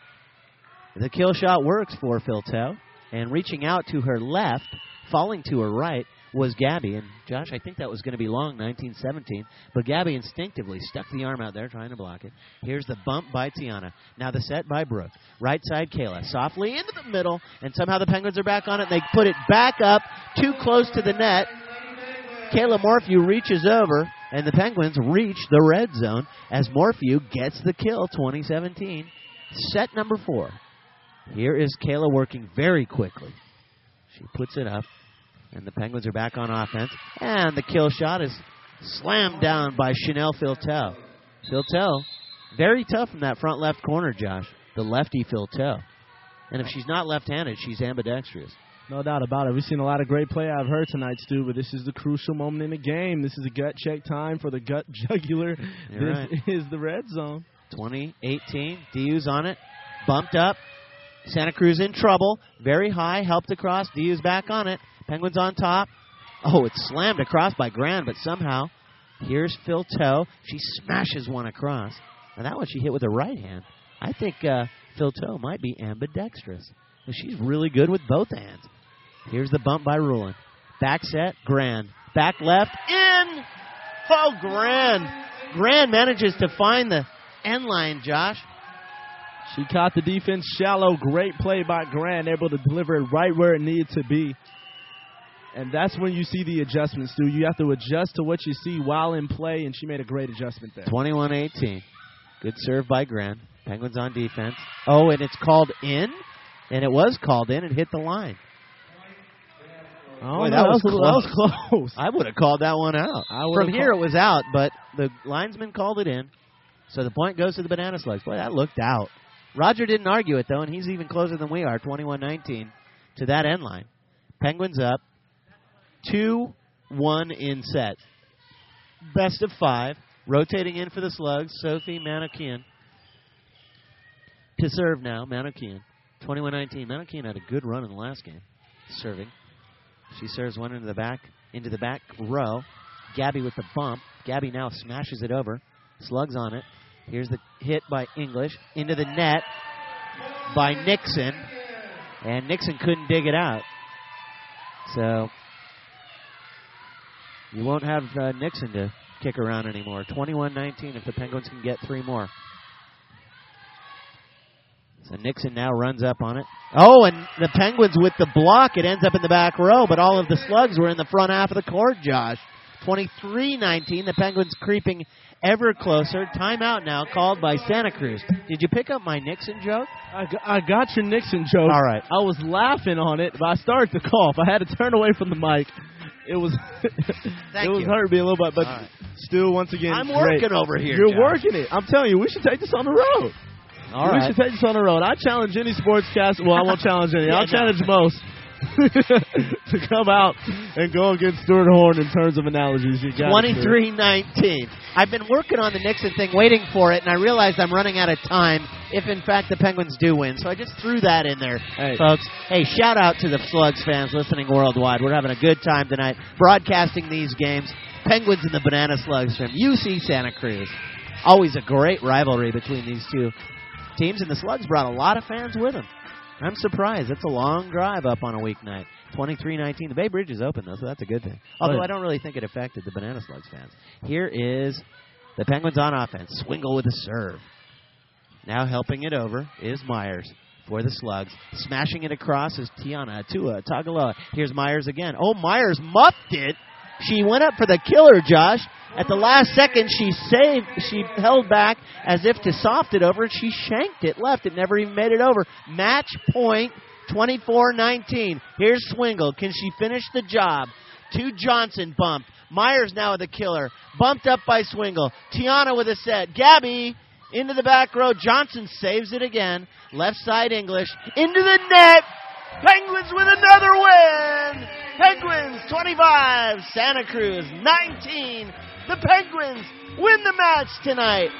The kill shot works for Filteau, and reaching out to her left, falling to her right, was Gabby. And, Josh, I think that was going to be long, 1917. But Gabby instinctively stuck the arm out there trying to block it. Here's the bump by Tiana. Now the set by Brooke. Right side, Kayla. Softly into the middle, and somehow the Penguins are back on it, and they put it back up too close to the net. Kayla Morphew reaches over, and the Penguins reach the red zone as Morphew gets the kill, 2017. Set number 4. Here is Kayla working very quickly. She puts it up. And the Penguins are back on offense. And the kill shot is slammed down by Chanel Filteau. Filteau, very tough from that front left corner, Josh. The lefty Filteau. And if she's not left-handed, she's ambidextrous. No doubt about it. We've seen a lot of great play out of her tonight, Stu, but this is the crucial moment in the game. This is a gut check time for the gut jugular. You're this right. is the red zone. 2018, DU's on it. Bumped up. Santa Cruz in trouble. Very high, helped across. DU's back on it. Penguins on top. Oh, it's slammed across by Grand, but somehow, here's Filteau. She smashes one across. And that one she hit with her right hand. I think Filteau might be ambidextrous. She's really good with both hands. Here's the bump by Rulin. Back set, Grand. Back left, in! Oh, Grand. Grand manages to find the end line, Josh. She caught the defense shallow. Great play by Grand, able to deliver it right where it needed to be. And that's when you see the adjustments, Stu. You have to adjust to what you see while in play, and she made a great adjustment there. 21-18. Good serve by Grand. Penguins on defense. Oh, and it's called in? And it was called in and hit the line. Oh, Boy, that was close. I would have called that one out. From here it was out, but the linesman called it in. So the point goes to the Banana Slugs. Boy, that looked out. Roger didn't argue it, though, and he's even closer than we are, 21-19, to that end line. Penguins up. 2-1 in set. Best of 5. Rotating in for the Slugs, Sophie Manoukian. To serve now, Manoukian. 21-19. Manoukian had a good run in the last game. Serving. She serves one into the back row. Gabby with the bump. Gabby now smashes it over. Slugs on it. Here's the hit by English. Into the net by Nixon. And Nixon couldn't dig it out. So you won't have Nixon to kick around anymore. 21-19 if the Penguins can get 3 more. So Nixon now runs up on it. Oh, and the Penguins with the block. It ends up in the back row, but all of the Slugs were in the front half of the court, Josh. 23-19, the Penguins creeping ever closer. Timeout now called by Santa Cruz. Did you pick up my Nixon joke? I got your Nixon joke. All right. I was laughing on it, but I started to cough. I had to turn away from the mic. It was hurting me a little bit, but still, once again, I'm working over here. You're Josh. working it. I'm telling you, we should take this on the road. All we right. should take this on the road. I challenge any sportscaster. Well, I won't challenge any. I'll challenge most to come out and go against Stuart Horn in terms of analogies. You got 23-19. I've been working on the Nixon thing, waiting for it, and I realized I'm running out of time if, in fact, the Penguins do win. So I just threw that in there, folks. Hey, shout out to the Slugs fans listening worldwide. We're having a good time tonight broadcasting these games. Penguins and the Banana Slugs from UC Santa Cruz. Always a great rivalry between these two teams, and the Slugs brought a lot of fans with them. I'm surprised. It's a long drive up on a weeknight. 23-19. The Bay Bridge is open, though, so that's a good thing. Although I don't really think it affected the Banana Slugs fans. Here is the Penguins on offense. Swingle with a serve. Now helping it over is Myers for the Slugs. Smashing it across is Tiana Tua Tagaloa. Here's Myers again. Oh, Myers muffed it. She went up for the killer, Josh. At the last second, she held back as if to soft it over, and she shanked it left. It never even made it over. Match point, 24-19. Here's Swingle. Can she finish the job? To Johnson, bumped. Myers now with the killer. Bumped up by Swingle. Tiana with a set. Gabby into the back row. Johnson saves it again. Left side English. Into the net. Penguins with another win. Penguins 25, Santa Cruz 19. The Penguins win the match tonight.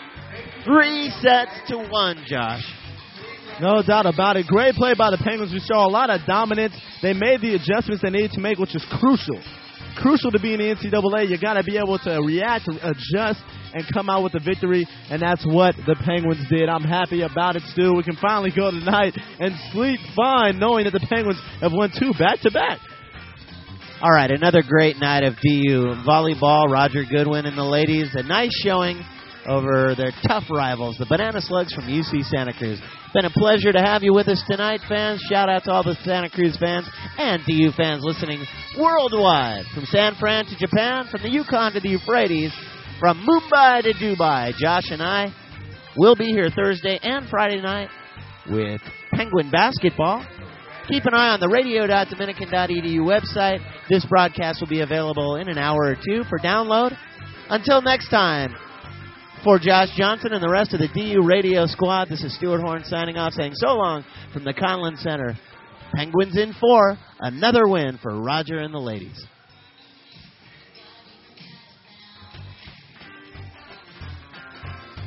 3-1, Josh. No doubt about it. Great play by the Penguins. We saw a lot of dominance. They made the adjustments they needed to make, which is crucial. Crucial to be in the NCAA. You got to be able to react, adjust, and come out with a victory, and that's what the Penguins did. I'm happy about it, Stu. We can finally go tonight and sleep fine knowing that the Penguins have won 2 back-to-back. All right, another great night of DU volleyball. Roger Goodwin and the ladies. A nice showing over their tough rivals, the Banana Slugs from UC Santa Cruz. Been a pleasure to have you with us tonight, fans. Shout out to all the Santa Cruz fans and DU fans listening worldwide. From San Fran to Japan, from the Yukon to the Euphrates, from Mumbai to Dubai. Josh and I will be here Thursday and Friday night with Penguin basketball. Keep an eye on the radio.dominican.edu website. This broadcast will be available in an hour or two for download. Until next time, for Josh Johnson and the rest of the DU radio squad, this is Stuart Horn signing off, saying so long from the Conlin Center. Penguins in 4, another win for Roger and the ladies.